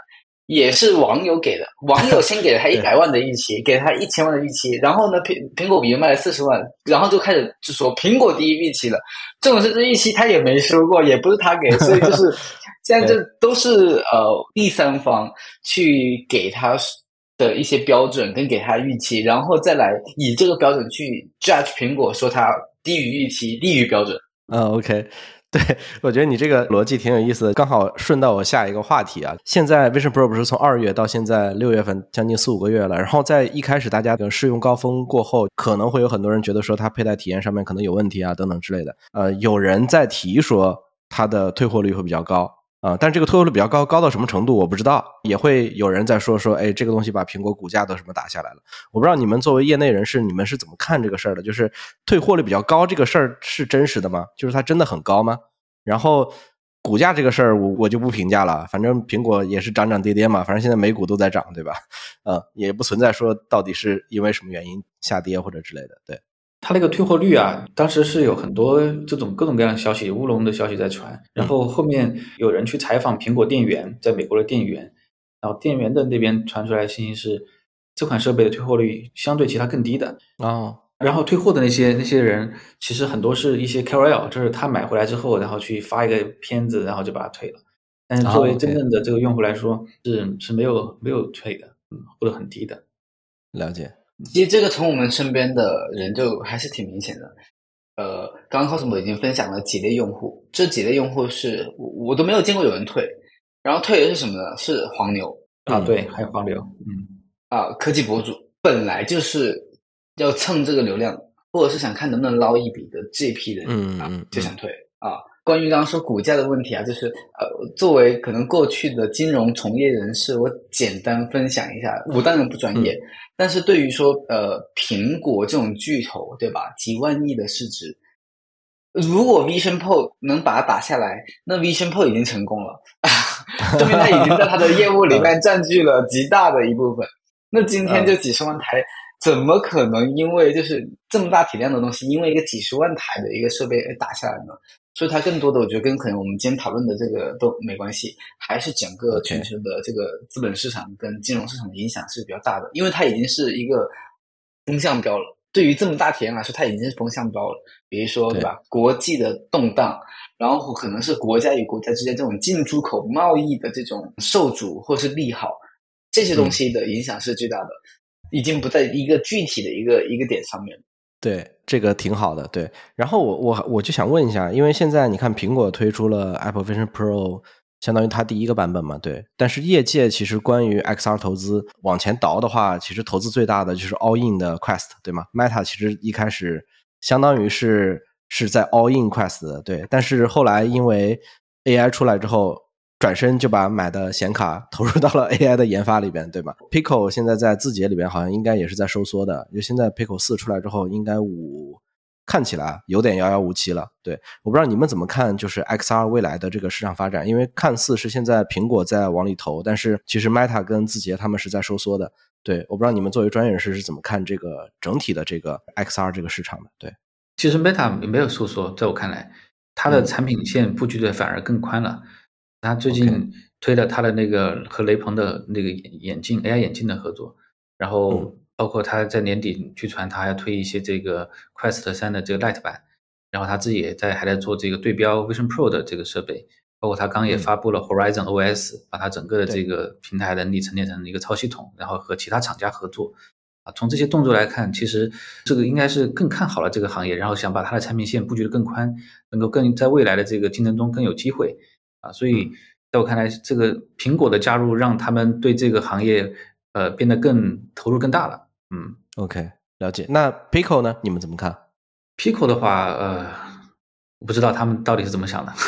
也是网友给的，网友先给了他一百万的预期，给了他一千万的预期，然后呢，苹苹果笔卖了四十万，然后就开始就说苹果第一预期了。这种是这预期他也没说过，也不是他给，所以就是现在这都是呃第三方去给他的一些标准跟给他预期，然后再来以这个标准去 judge 苹果，说它低于预期，低于标准。 嗯 ，OK。对，我觉得你这个逻辑挺有意思的，刚好顺到我下一个话题啊。现在 Vision Pro 不是从二月到现在六月份，将近四五个月了。然后在一开始大家的试用高峰过后，可能会有很多人觉得说它佩戴体验上面可能有问题啊，等等之类的。呃，有人在提说它的退货率会比较高啊、呃，但这个退货率比较高，高到什么程度我不知道。也会有人在说说，哎，这个东西把苹果股价都什么打下来了。我不知道你们作为业内人士，你们是怎么看这个事儿的？就是退货率比较高这个事儿是真实的吗？就是它真的很高吗？然后股价这个事儿我我就不评价了，反正苹果也是涨涨跌跌嘛，反正现在美股都在涨，对吧？呃，也不存在说到底是因为什么原因下跌或者之类的。对， 它那个退货率啊，当时是有很多这种各种各样的消息、乌龙的消息在传，然后后面有人去采访苹果店员，在美国的店员，然后店员的那边传出来的信息是，这款设备的退货率相对其他更低的哦。 然后退货的那些那些人，其实很多是一些 K O L， 就是他买回来之后，然后去发一个片子，然后就把它退了。但是作为真正的这个用户来说，是是没有没有退的，嗯，或者很低的。 了解。 其实这个从我们身边的人就还是挺明显的。呃，刚刚 Cosmo 已经分享了几类用户，这几类用户是我我都没有见过有人退，然后退的是什么呢？是黄牛啊，对，还有黄牛，嗯啊，科技博主本来就是要蹭这个流量，或者是想看能不能捞一笔的这一批人， 嗯啊，就想退啊。关于刚刚说股价的问题啊，就是呃，作为可能过去的金融从业人士，我简单分享一下。我当然不专业，嗯、但是对于说呃苹果这种巨头，对吧？几万亿的市值，如果 Vision Pro 能把它打下来，那 Vision Pro 已经成功了，说明它已经在它的业务里面占据了极大的一部分。那今天就几十万台。怎么可能因为就是这么大体量的东西，因为一个几十万台的一个设备打下来呢？所以它更多的我觉得跟可能我们今天讨论的这个都没关系，还是整个全球的这个资本市场跟金融市场的影响是比较大的，因为它已经是一个风向标了。对于这么大体量来说，它已经是风向标了。比如说，对吧？国际的动荡，然后可能是国家与国家之间这种进出口贸易的这种受阻或是利好，这些东西的影响是最大的。嗯，已经不在一个具体的一个一个点上面。 对，这个挺好的。对，然后我我我就想问一下，因为现在你看苹果推出了 Apple Vision Pro， 相当于它第一个版本嘛，对。但是业界其实关于 X R 投资往前倒的话，其实投资最大的就是 All In 的 Quest， 对吗 ？Meta 其实一开始相当于是是在 All In Quest 的，对。但是后来因为 A I 出来之后，转身就把买的显卡投入到了 A I 的研发里边，对吧 ？Pico 现在在字节里边好像应该也是在收缩的，就现在 Pico 四出来之后，应该五看起来有点遥遥无期了。对，我不知道你们怎么看，就是 X R 未来的这个市场发展，因为看似是现在苹果在往里投，但是其实 Meta 跟字节他们是在收缩的。对，我不知道你们作为专业人士是怎么看这个整体的这个 X R 这个市场的。对， 其实 Meta 没有收缩，在我看来，它的产品线布局的反而更宽了。他最近推了他的那个和雷朋的那个眼镜 A I 眼镜的合作，然后包括他在年底据传他还要推一些这个 Quest 三的这个 Lite 版，然后他自己也在还在做这个对标 Vision Pro 的这个设备，包括他刚也发布了 Horizon O S， 把他整个的这个平台能力沉淀成一个超系统，然后和其他厂家合作。啊，从这些动作来看，其实这个应该是更看好了这个行业，然后想把它的产品线布局的更宽，能够更在未来的这个竞争中更有机会。啊，所以在我看来，这个苹果的加入让他们对这个行业呃变得更投入更大了。嗯 ，OK， 了解。那 Pico 呢？你们怎么看 ？Pico 的话，呃，我不知道他们到底是怎么想的。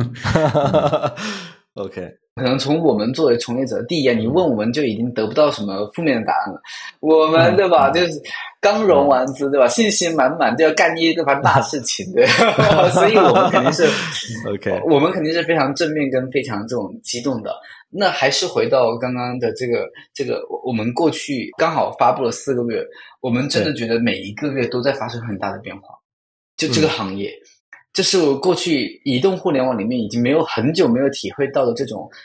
OK， 可能从我们作为从业者，第一眼你问我们就已经得不到什么负面的答案了。我们对吧，就是刚融完资对吧，信心满满，就要干一这番大事情，对，所以我们肯定是 OK， 我们肯定是非常正面跟非常这种激动的。那还是回到刚刚的这个这个，我们过去刚好发布了四个月，我们真的觉得每一个月都在发生很大的变化，就这个行业。嗯，这是我过去移动互联网里面已经没有很久没有体会到的这种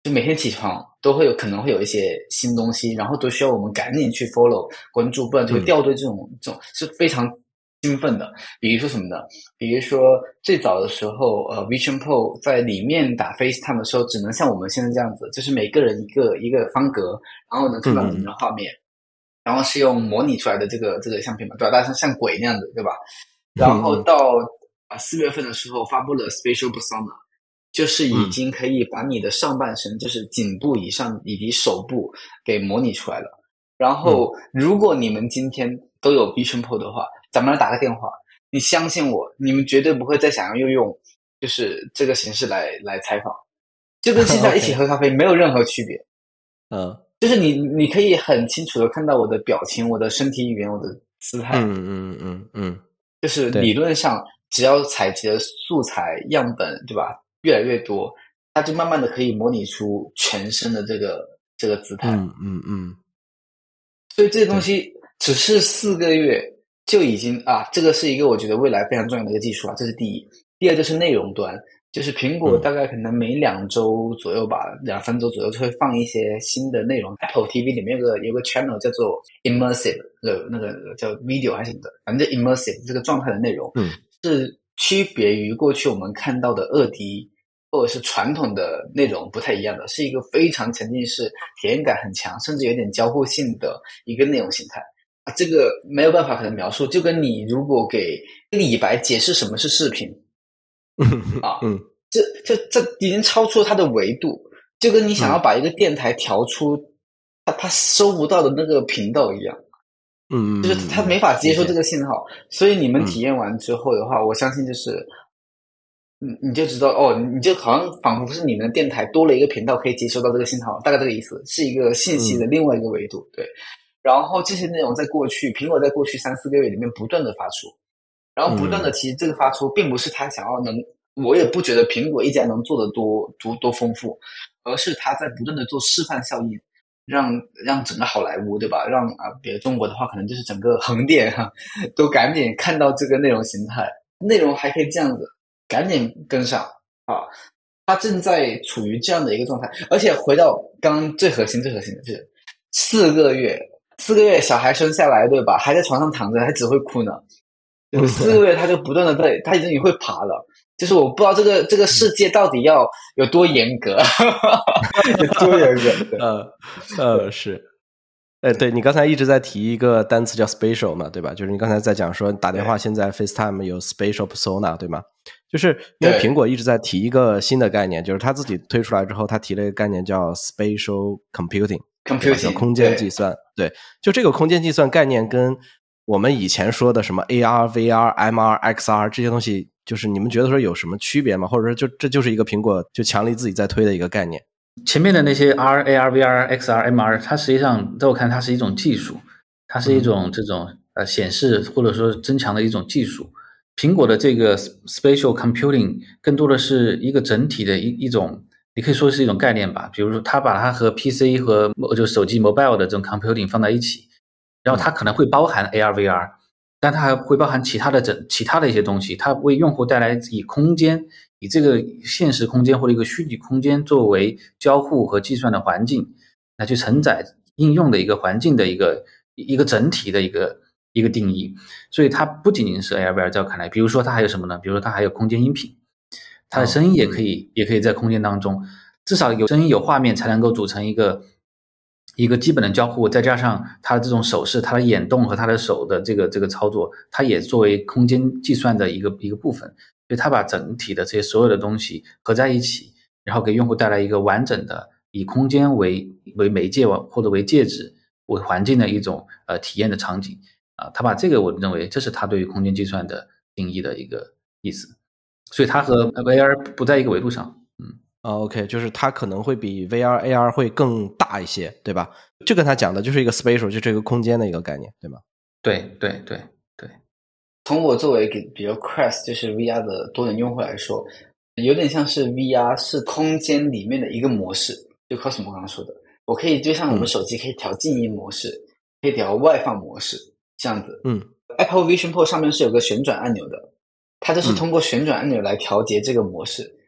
就每天起床都会有可能会有一些新东西，然后都需要我们赶紧去 follow 关注，不然就会掉队。这种、嗯、这种是非常兴奋的。比如说什么呢？比如说最早的时候，呃 Vision Pro 在里面打 FaceTime 的时候，只能像我们现在这样子，就是每个人一个一个方格，然后能看到你们的画面，嗯、然后是用模拟出来的这个这个相片嘛，对吧？大家像像鬼那样子，对吧？然后到啊四月份的时候发布了 Spatial Persona。就是已经可以把你的上半身，嗯、就是颈部以上以及手部给模拟出来了。然后，如果你们今天都有 Vision Pro 的话，咱们来打个电话，你相信我，你们绝对不会再想要又用就是这个形式来来采访，就跟现在一起喝咖啡没有任何区别。 嗯， 就是你你可以很清楚的看到我的表情、我的身体语言、我的姿态。 嗯嗯嗯嗯， 就是理论上，只要采集的素材样本，对吧？越来越多，它就慢慢的可以模拟出全身的这个这个姿态。 嗯嗯嗯。 所以这些东西只是四个月就已经啊，这个是一个我觉得未来非常重要的一个技术啊，这是第一。第二就是内容端，就是苹果大概可能每两周左右吧，嗯、两三周左右就会放一些新的内容。Apple T V 里面有个有个 channel 叫做 immersive 的那个叫 video 还是什么的，反正就 immersive 这个状态的内容， 嗯， 是区别于过去我们看到的二 D。或者是传统的内容不太一样的，是一个非常沉浸式、体验感很强，甚至有点交互性的一个内容形态啊。这个没有办法可能描述，就跟你如果给李白解释什么是视频啊， 嗯， 这这这已经超出了它的维度，就跟你想要把一个电台调出它它收不到的那个频道一样。 嗯， 就是它没法接受这个信号，所以你们体验完之后的话，我相信就是。你你就知道哦，你就好像仿佛是你们的电台多了一个频道可以接收到这个信号，大概这个意思，是一个信息的另外一个维度，嗯、对。然后这些内容在过去，苹果在过去三四个月里面不断的发出，然后不断的其实这个发出并不是他想要能，我也不觉得苹果一家能做得多多多丰富，而是他在不断的做示范效应，让让整个好莱坞对吧，让啊别的中国的话可能就是整个横店哈、啊，都赶紧看到这个内容形态，内容还可以这样子。赶紧跟上啊！他正在处于这样的一个状态，而且回到刚刚最核心、最核心的就是四个月，四个月小孩生下来对吧？还在床上躺着，还只会哭呢。有四个月他就不断的在，他已经会爬了。就是我不知道这个这个世界到底要有多严格，有多严格。 呃呃是。呃，对，你刚才一直在提一个单词叫 spatial 嘛，对吧？就是你刚才在讲说打电话，现在 FaceTime 有 spatial persona， 对吗？就是因为苹果一直在提一个新的概念，就是他自己推出来之后，他提了一个概念叫 spatial computing， computing 叫空间计算。对，对，就这个空间计算概念跟我们以前说的什么 A R、V R、M R、X R 这些东西，就是你们觉得说有什么区别吗？或者说就这就是一个苹果就强力自己在推的一个概念？ 前面的那些 R、A R、V R、X R、M R， 它实际上在我看它是一种技术，它是一种这种呃显示或者说增强的一种技术。苹果的这个 spatial computing 更多的是一个整体的一一种，你可以说是一种概念吧。比如说，它把它和 P C 和就手机 mobile 的这种 computing 放在一起，然后它可能会包含 A R、V R， 但它还会包含其他的整其他的一些东西，它为用户带来以空间。以这个现实空间或者一个虚拟空间作为交互和计算的环境，来去承载应用的一个环境的一个一个整体的一个一个定义。所以它不仅仅是 A R V R， 在我看来，比如说它还有什么呢？比如说它还有空间音频，它的声音也可以、哦、也可以在空间当中，至少有声音有画面才能够组成一个一个基本的交互，再加上它的这种手势，它的眼动和它的手的这个这个操作，它也作为空间计算的一个一个部分。所以它把整体的这些所有的东西合在一起，然后给用户带来一个完整的以空间为为媒介或者为介质为环境的一种呃体验的场景啊、呃，他把这个我认为这是他对于空间计算的定义的一个意思，所以它和 V R 不在一个维度上。嗯啊 ，OK， 就是它可能会比 V R、A R 会更大一些，对吧？就跟他讲的就是一个 spatial， 就这个空间的一个概念，对吗？ 对对对。 从我作为比如 Quest 就是 V R 的多人用户来说，有点像是 V R 是空间里面的一个模式，就 Cosmo 刚刚说的，我可以就像我们手机可以调静音模式、嗯、可以调外放模式这样子。 嗯 Apple Vision Pro 上面是有个旋转按钮的，它就是通过旋转按钮来调节这个模式、嗯、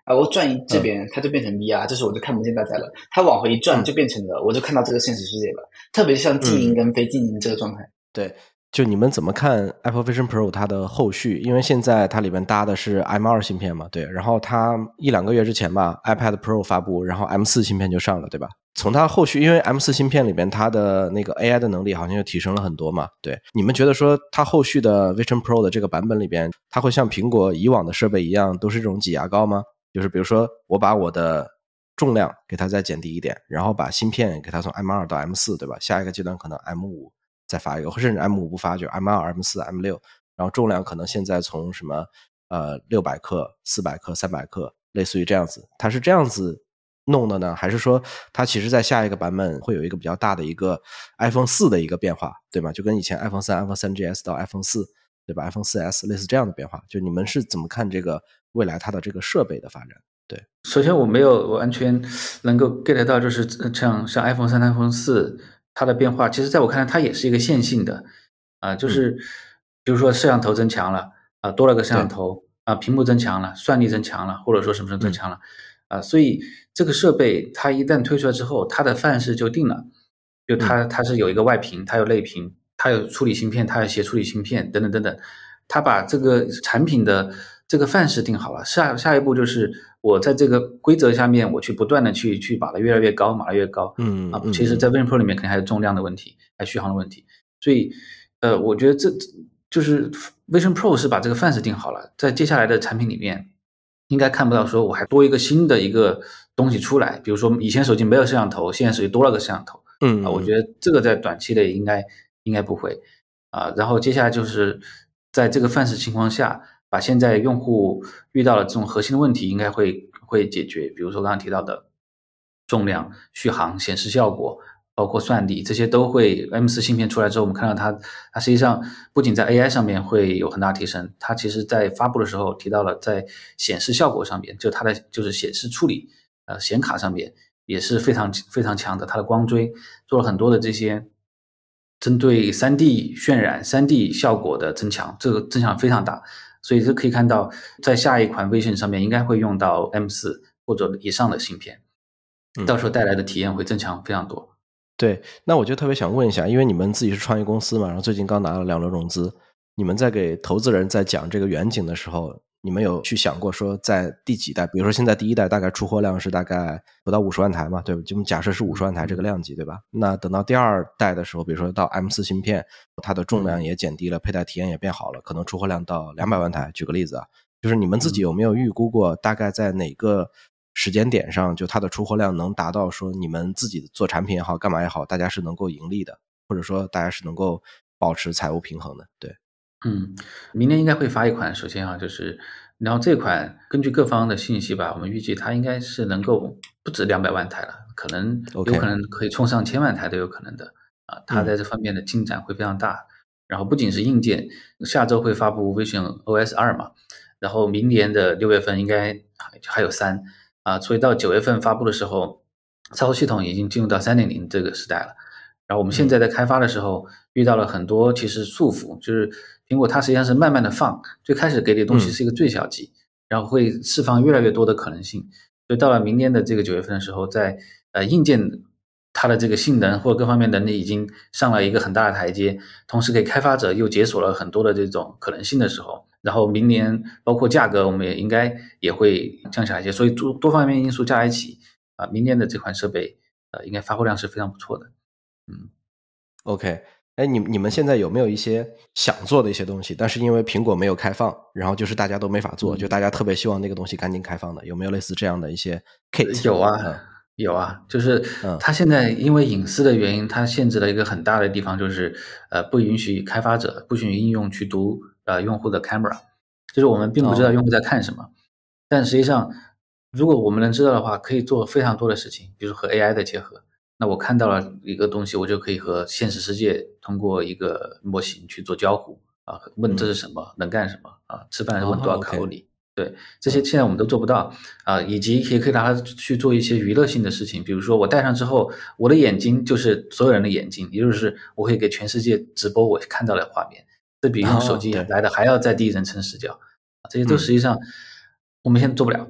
啊，我转移这边、嗯、它就变成 V R， 就是我就看不见大家了。它往回一转就变成了、嗯、我就看到这个现实世界了。特别像静音跟非静音这个状态。嗯、 对，就你们怎么看 Apple Vision Pro 它的后续？因为现在它里面搭的是 M 二 芯片嘛，对，然后它一两个月之前吧 iPad Pro 发布，然后 M 四 芯片就上了，对吧？从它后续，因为 M 四 芯片里边它的那个 A I 的能力好像就提升了很多嘛，对，你们觉得说它后续的 Vision Pro 的这个版本里边，它会像苹果以往的设备一样都是这种挤牙膏吗？就是比如说我把我的重量给它再减低一点，然后把芯片给它从 M 二 到 M 四， 对吧？下一个阶段可能 M 五 再发一个，甚至 M 五 不发，就 M 二 M 四 M 六， 然后重量可能现在从什么呃六百克四百克三百克，类似于这样子，它是这样子弄的呢，还是说它其实在下一个版本会有一个比较大的一个 iPhone 四的一个变化，对吗？就跟以前 iPhone 三 iPhone 三 G S 到 iPhone 四，对吧？ iPhone 四 S 类似这样的变化，就你们是怎么看这个未来它的这个设备的发展？对， 首先我没有完全能够 get 到，就是像像 iPhone 三 iPhone 四它的变化，其实在我看来它也是一个线性的啊、呃，就是比如说摄像头增强了啊、呃，多了个摄像头啊、呃，屏幕增强了，算力增强了，或者说什么什么增强了啊、呃，所以这个设备它一旦推出来之后，它的范式就定了，就它它是有一个外屏，它有内屏，它有处理芯片，它有协处理芯片等等等等，它把这个产品的这个范式定好了，下下一步就是我在这个规则下面，我去不断的去去把它越来越高，码得越高。 嗯啊，其实在 Vision Pro 里面肯定还有重量的问题，还有续航的问题，所以呃，我觉得这就是 Vision Pro 是把这个范式定好了，在接下来的产品里面，应该看不到说我还多一个新的一个东西出来，比如说以前手机没有摄像头，现在手机多了个摄像头。 嗯啊，我觉得这个在短期内应该应该不会啊。然后接下来就是在这个范式情况下，把现在用户遇到的这种核心的问题应该会会解决，比如说刚刚提到的重量、续航、显示效果，包括算力，这些都会 M 四 芯片出来之后，我们看到它它实际上不仅在 A I 上面会有很大提升，它其实在发布的时候提到了在显示效果上面，就它的就是显示处理呃显卡上面也是非常非常强的，它的光追做了很多的这些针对 三 D 渲染 三 D 效果的增强，这个增强非常大，所以这可以看到在下一款 Vision 上面应该会用到 M 四 或者以上的芯片，到时候带来的体验会增强非常多。 对，那我就特别想问一下，因为你们自己是创业公司嘛，然后最近刚拿了两轮融资，你们在给投资人在讲这个远景的时候，你们有去想过说在第几代，比如说现在第一代大概出货量是大概不到五十万台嘛，对吧？就假设是五十万台这个量级，对吧？那等到第二代的时候，比如说到 M 四 芯片，它的重量也减低了，佩戴体验也变好了，可能出货量到两百万台，举个例子啊，就是你们自己有没有预估过大概在哪个时间点上，就它的出货量能达到说你们自己做产品也好干嘛也好，大家是能够盈利的，或者说大家是能够保持财务平衡的？对， 嗯，明年应该会发一款，首先啊，就是然后这款根据各方的信息吧，我们预计它应该是能够不止两百万台了，可能有可能可以冲上千万台都有可能的啊，它在这方面的进展会非常大。嗯、然后不仅是硬件，下周会发布 Vision O S 二嘛，然后明年的六月份应该还有三啊，所以到九月份发布的时候，操作系统已经进入到 三点零 这个时代了。然后我们现在在开发的时候遇到了很多其实束缚，就是苹果它实际上是慢慢的放，最开始给的东西是一个最小级，嗯、然后会释放越来越多的可能性。所以到了明年的这个九月份的时候，在呃硬件它的这个性能或者各方面能力已经上了一个很大的台阶，同时给开发者又解锁了很多的这种可能性的时候，然后明年包括价格我们也应该也会降下来一些，所以多多方面因素加在一起啊，明年的这款设备呃应该发货量是非常不错的。嗯 ，OK， 哎，你你们现在有没有一些想做的一些东西，但是因为苹果没有开放，然后就是大家都没法做，嗯、就大家特别希望那个东西赶紧开放的，有没有类似这样的一些 kit？ 有啊， 嗯、 有啊，就是它现在因为隐私的原因，它限制了一个很大的地方，就是呃不允许开发者、不允许应用去读呃用户的 camera， 就是我们并不知道用户在看什么，哦、但实际上如果我们能知道的话，可以做非常多的事情，比如和 A I 的结合。那我看到了一个东西，我就可以和现实世界通过一个模型去做交互啊，问这是什么，嗯、能干什么啊？吃饭问多少卡路里？哦 okay、对，这些现在我们都做不到啊，以及也可以拿它去做一些娱乐性的事情，比如说我戴上之后，我的眼睛就是所有人的眼睛，也就是我可以给全世界直播我看到的画面，这比用手机来的还要再低人称视角，啊，这些都实际上我们现在做不了。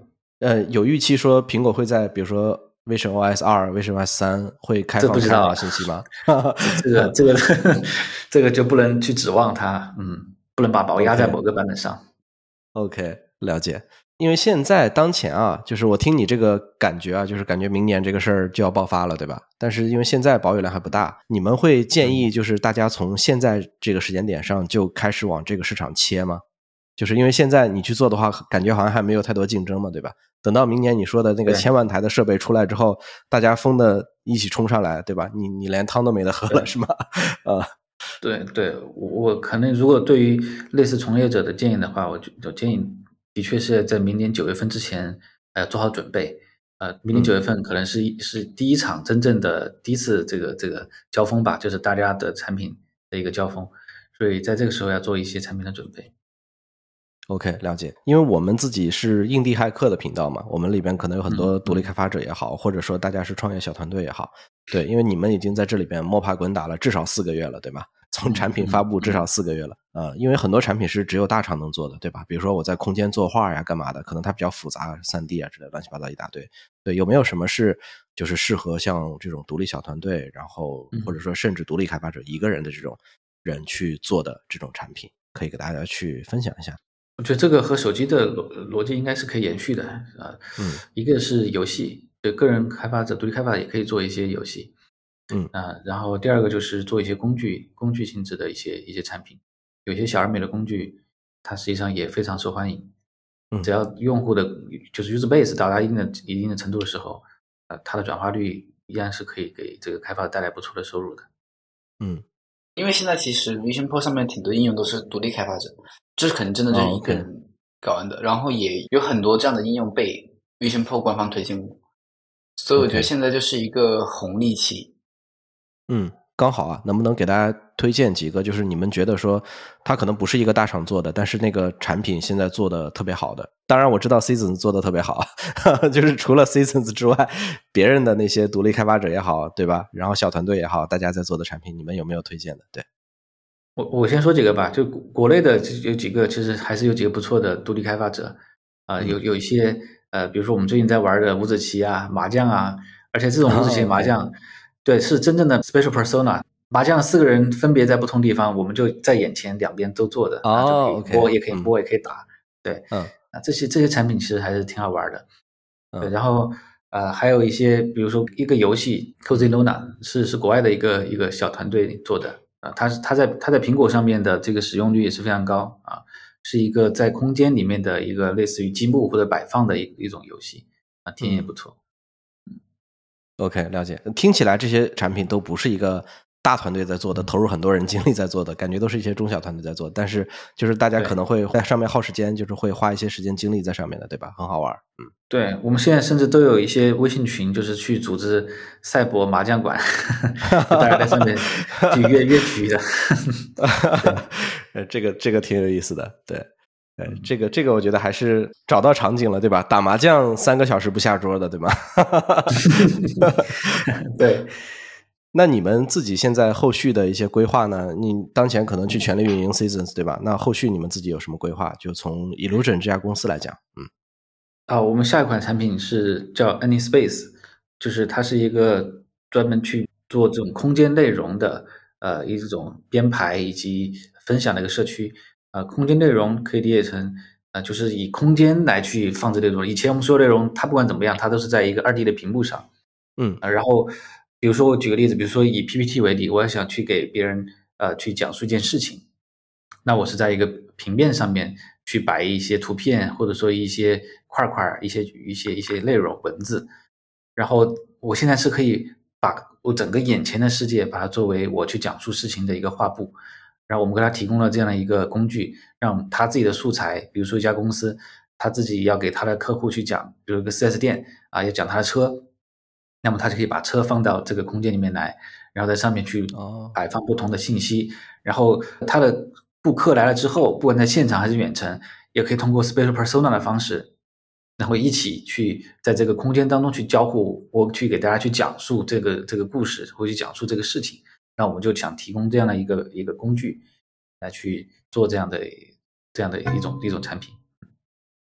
呃，有预期说苹果会在比如说 Vision O S 二、Vision O S 三会开放开码信息吗？ 这个这个这个就不能去指望它，嗯，不能把宝压在某个版本上。 OK， 了解。因为现在当前啊，就是我听你这个感觉啊，就是感觉明年这个事儿就要爆发了，对吧？但是因为现在保有量还不大，你们会建议就是大家从现在这个时间点上就开始往这个市场切吗？就是因为现在你去做的话，感觉好像还没有太多竞争嘛，对吧？等到明年你说的那个千万台的设备出来之后，大家疯的一起冲上来，对吧？你你连汤都没得喝了，是吗？啊， 对对，我我可能如果对于类似从业者的建议的话，我就我建议的确是在明年九月份之前，呃，做好准备。呃，明年九月份可能是一、嗯、是第一场真正的第一次这个这个交锋吧，就是大家的产品的一个交锋，所以在这个时候要做一些产品的准备。 OK， 了解。因为我们自己是硬地骇客的频道嘛，我们里边可能有很多独立开发者也好，嗯、或者说大家是创业小团队也好，对，因为你们已经在这里边摸爬滚打了至少四个月了，对吧？从产品发布至少四个月了啊、呃，因为很多产品是只有大厂能做的，对吧？比如说我在空间作画呀、干嘛的，可能它比较复杂 三 D 啊之类的乱七八糟一大堆。对，有没有什么是就是适合像这种独立小团队，然后或者说甚至独立开发者一个人的这种人去做的这种产品，可以给大家去分享一下？ 我觉得这个和手机的逻逻辑应该是可以延续的啊。嗯，一个是游戏，对个人开发者、独立开发者也可以做一些游戏。 嗯啊，然后第二个就是做一些工具、工具性质的一些一些产品，有些小而美的工具，它实际上也非常受欢迎。 嗯， 只要用户的就是 user base 到达一定的一定的程度的时候，呃，它的转化率依然是可以给这个开发带来不错的收入的。 嗯。 因为现在其实 Vision Pro 上面挺多应用都是独立开发者，这可能真的就是一个人搞完的， oh, okay. 然后也有很多这样的应用被 Vision Pro 官方推荐过，所以我觉得现在就是一个红利期。 嗯，刚好啊，能不能给大家推荐几个，就是你们觉得说它可能不是一个大厂做的，但是那个产品现在做的特别好的。当然我知道 Seasons 做的特别好，就是除了 Seasons 之外，别人的那些独立开发者也好，对吧？然后小团队也好，大家在做的产品，你们有没有推荐的？对， 我我先说几个吧，就国内的有几个，其实还是有几个不错的独立开发者啊、呃嗯， 有有一些呃，比如说我们最近在玩的五子棋啊、麻将啊，而且这种五子棋、麻将， oh, okay. 对，是真正的 special persona。麻将四个人分别在不同地方，我们就在眼前两边都坐的， 哦、 啊，就可以 OK， 摸，也可以摸， 嗯、 也可以打，对， 嗯啊，这些这些产品其实还是挺好玩的，对， 嗯然后呃还有一些，比如说一个游戏 Cozy Luna 是是国外的一个一个小团队做的，啊，它是它在它在苹果上面的这个使用率也是非常高啊，是一个在空间里面的一个类似于积木或者摆放的一一种游戏啊，体验也不错。 嗯 OK， 了解。听起来这些产品都不是一个大团队在做的，投入很多人精力在做的，感觉都是一些中小团队在做，但是就是大家可能会在上面耗时间，就是会花一些时间精力在上面的，对吧？很好玩。嗯， 对，我们现在甚至都有一些微信群，就是去组织赛博麻将馆，就大家在上面去约约局的。 呃，这个这个挺有意思的，对。呃，这个这个我觉得还是找到场景了，对吧？打麻将三个小时不下桌的，对吗？ 对。 那你们自己现在后续的一些规划呢？你当前可能去全力运营 Seasons， 对吧？那后续你们自己有什么规划？就从 Illusion 这家公司来讲，嗯， 啊，我们下一款产品是叫 AnySpace， 就是它是一个专门去做这种空间内容的呃一种编排以及分享的一个社区。呃，空间内容可以理解成呃就是以空间来去放置内容。以前我们所有内容它不管怎么样，它都是在一个 二 D 的屏幕上， 嗯， 呃，然后比如说我举个例子，比如说以 P P T 为例，我要想去给别人呃去讲述一件事情，那我是在一个平面上面去摆一些图片，或者说一些块块、一些一些一些内容文字，然后我现在是可以把我整个眼前的世界把它作为我去讲述事情的一个画布，然后我们给他提供了这样的一个工具，让他自己的素材，比如说一家公司，他自己要给他的客户去讲，比如一个 四 S 店啊，要讲他的车，那么他就可以把车放到这个空间里面来，然后在上面去摆放不同的信息，然后他的顾客来了之后，不管在现场还是远程，也可以通过 Spatial Persona 的方式，然后一起去在这个空间当中去交互，我去给大家去讲述这个这个故事，或去讲述这个事情。那我们就想提供这样的一个一个工具，来去做这样的这样的一种一种产品。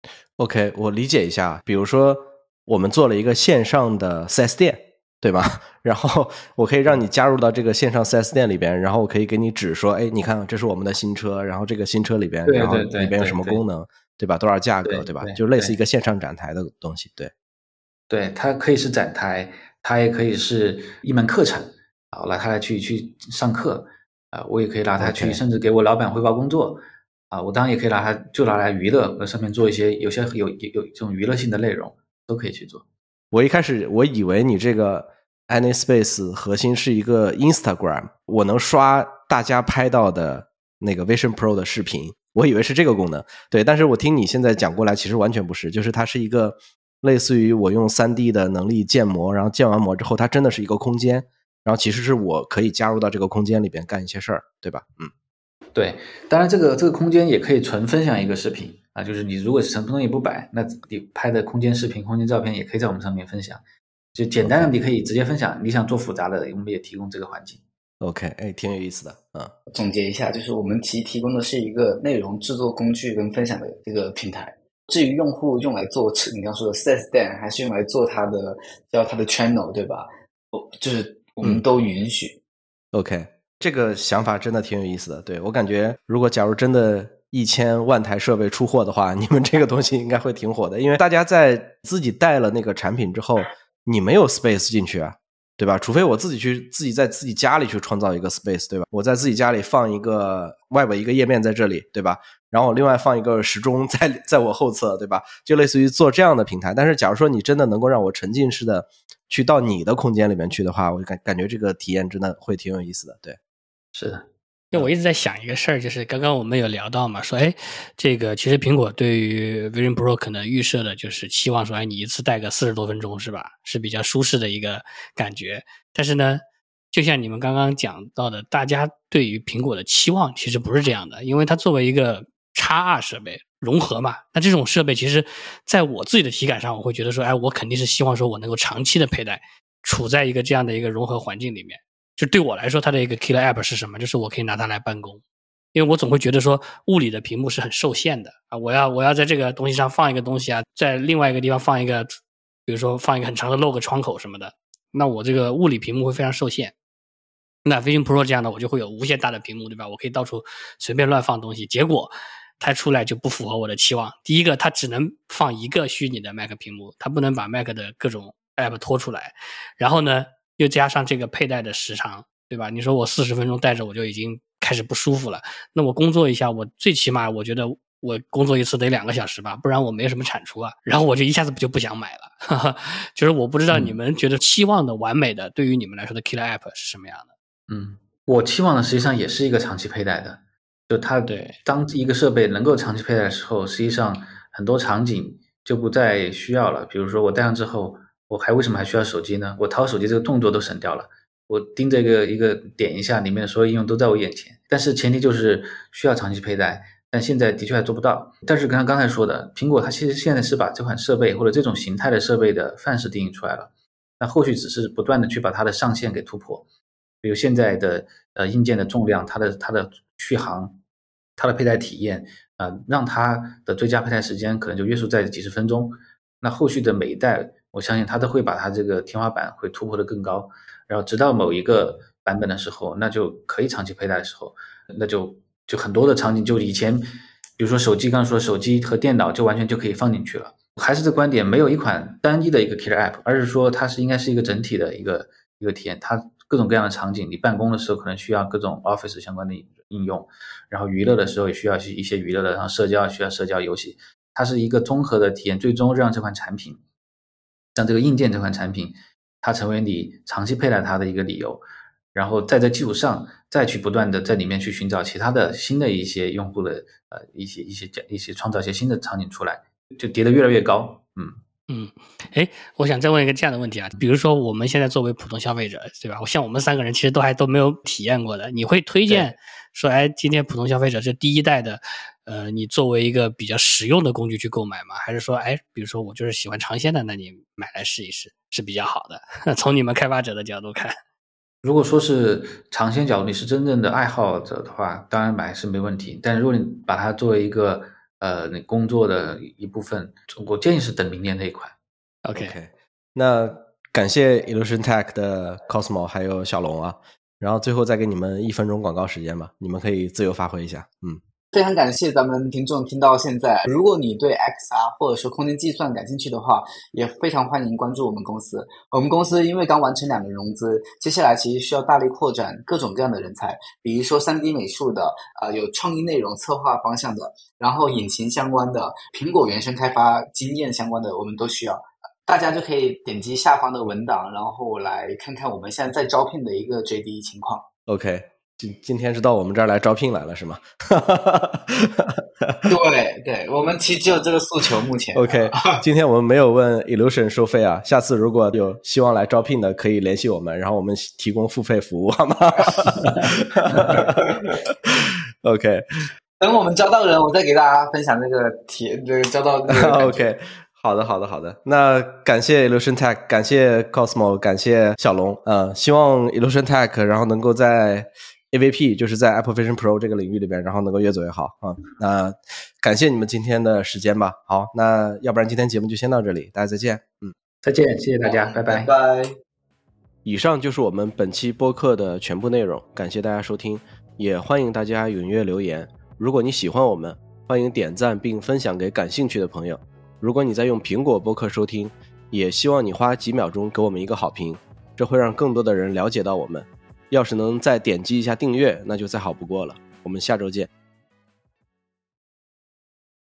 OK， 我理解一下，比如说我们做了一个线上的 四 S 店，对吧？然后我可以让你加入到这个线上 四 S 店里边，然后我可以给你指说，哎，你看这是我们的新车，然后这个新车里边， 对然后对对里边有什么对对功能，对吧？多少价格， 对对吧？ 对就类似对一个线上展台的东西，对。 对，它可以是展台，它也可以是一门课程啊，我拿它来去去上课啊，我也可以拿它去 OK 甚至给我老板汇报工作啊，我当然也可以拿它就拿来娱乐，在上面做一些有些有有有这种娱乐性的内容都可以去做。 我一开始我以为你这个 AnySpace 核心是一个 Instagram， 我能刷大家拍到的那个 Vision Pro 的视频，我以为是这个功能。对，但是我听你现在讲过来，其实完全不是，就是它是一个类似于我用 三 D 的能力建模，然后建完模之后，它真的是一个空间，然后其实是我可以加入到这个空间里边干一些事儿，对吧？嗯。 对，当然这个这个空间也可以纯分享一个视频啊，就是你如果什么东西不摆，那你拍的空间视频、空间照片也可以在我们上面分享。就简单的你可以直接分享，你想做复杂的，我们也提供这个环境。 OK， 哎，挺有意思的。嗯， 总结一下，就是我们其实提供的是一个内容制作工具跟分享的这个平台。至于用户用来做你刚说的 四 S 店，还是用来做他的叫他的 channel， 对吧？就是我们都允许。 嗯、OK。这个想法真的挺有意思的，对，我感觉如果假如真的一千万台设备出货的话，你们这个东西应该会挺火的，因为大家在自己带了那个产品之后，你没有 space 进去啊，对吧？除非我自己去自己在自己家里去创造一个 space， 对吧？我在自己家里放一个外围一个页面在这里，对吧？然后我另外放一个时钟在在我后侧，对吧？就类似于做这样的平台。但是假如说你真的能够让我沉浸式的去到你的空间里面去的话，我感感觉这个体验真的会挺有意思的，对。 是的， 就我一直在想一个事儿，就是刚刚我们有聊到嘛，说哎，这个其实苹果对于 Vision Pro 可能预设的就是期望说，哎，你一次带个四十多分钟是吧？是比较舒适的一个感觉。但是呢，就像你们刚刚讲到的，大家对于苹果的期望其实不是这样的，因为它作为一个 X 二 设备融合嘛，那这种设备其实在我自己的体感上，我会觉得说，哎，我肯定是希望说我能够长期的佩戴，处在一个这样的一个融合环境里面。就对我来说，它的一个 killer app 是什么？就是我可以拿它来办公，因为我总会觉得说物理的屏幕是很受限的啊，我要我要在这个东西上放一个东西啊，在另外一个地方放一个，比如说放一个很长的 log 窗口什么的，那我这个物理屏幕会非常受限。那 Vision Pro 这样的我就会有无限大的屏幕，对吧？我可以到处随便乱放东西，结果它出来就不符合我的期望。第一个，它只能放一个虚拟的 Mac 屏幕，它不能把 Mac 的各种 app 拖出来。然后呢，又加上这个佩戴的时长，对吧？你说我四十分钟戴着我就已经开始不舒服了，那我工作一下，我最起码我觉得我工作一次得两个小时吧，不然我没什么产出啊。然后我就一下子就不想买了，哈哈。就是我不知道你们觉得期望的完美的，对于你们来说的 killer app 是什么样的？ 嗯，我期望的实际上也是一个长期佩戴的，就它对， 当一个设备能够长期佩戴的时候，实际上很多场景就不再需要了。比如说我戴上之后，我还为什么还需要手机呢？我掏手机这个动作都省掉了，我盯着一个一个点一下，里面的所有应用都在我眼前。但是前提就是需要长期佩戴，但现在的确还做不到。但是刚刚才说的，苹果它其实现在是把这款设备或者这种形态的设备的范式定义出来了，那后续只是不断的去把它的上限给突破。比如现在的呃硬件的重量，它的它的续航，它的佩戴体验，呃，让它的最佳佩戴时间可能就约束在几十分钟。那后续的每一代，我相信它都会把它这个天花板会突破得更高，然后直到某一个版本的时候，那就可以长期佩戴的时候，那就就很多的场景，就以前比如说手机，刚刚说手机和电脑就完全就可以放进去了。还是这观点，没有一款单一的一个 killer app， 而是说它是应该是一个整体的一个一个体验，它各种各样的场景，你办公的时候可能需要各种 Office 相关的应用，然后娱乐的时候也需要一些娱乐的，然后社交需要社交游戏，它是一个综合的体验，最终让这款产品，让这个硬件这款产品，它成为你长期佩戴它的一个理由，然后在这基础上再去不断的在里面去寻找其他的新的一些用户的呃一些一些一些创造一些新的场景出来，就叠得越来越高，嗯。 嗯，哎，我想再问一个这样的问题啊，比如说我们现在作为普通消费者，对吧？像我们三个人其实都还都没有体验过的，你会推荐说，哎，今天普通消费者是第一代的，呃，你作为一个比较实用的工具去购买吗？还是说，哎，比如说我就是喜欢尝鲜的，那你买来试一试是比较好的？从你们开发者的角度看， 如果说是尝鲜角度，你是真正的爱好者的话，当然买是没问题。但如果你把它作为一个呃那工作的一部分。我建议是等明年那一款。 OK，, OK， 那感谢 Illusion Tech 的 Cosmo 还有小龙啊，然后最后再给你们一分钟广告时间吧，你们可以自由发挥一下。嗯， 非常感谢咱们听众听到现在。如果你对 X R 或者说空间计算感兴趣的话，也非常欢迎关注我们公司。我们公司因为刚完成两个融资，接下来其实需要大力扩展各种各样的人才，比如说 三 D 美术的，呃，有创意内容策划方向的，然后引擎相关的，苹果原生开发经验相关的，我们都需要。大家就可以点击下方的文档，然后来看看我们现在在招聘的一个 J D 情况。 OK， 今今天是到我们这儿来招聘来了是吗？ 对对，我们其实只有这个诉求目前。 OK， 今天我们没有问 Illusion 收费啊，下次如果有希望来招聘的可以联系我们，然后我们提供付费服务好吗？OK， 等我们招到人，我再给大家分享这个帖，这个招到这个 OK。好的，好的，好的。那感谢 Illusion Tech， 感谢 Cosmo， 感谢小龙。呃，希望 Illusion Tech 然后能够在 A V P， 就是在 Apple Vision Pro 这个领域里边，然后能够越走越好啊。那感谢你们今天的时间吧。好，那要不然今天节目就先到这里，大家再见。嗯， 再见，谢谢大家，拜拜。 拜拜。 以上就是我们本期播客的全部内容，感谢大家收听，也欢迎大家踊跃留言。如果你喜欢我们，欢迎点赞并分享给感兴趣的朋友。如果你在用苹果播客收听，也希望你花几秒钟给我们一个好评，这会让更多的人了解到我们。要是能再点击一下订阅，那就再好不过了。我们下周见。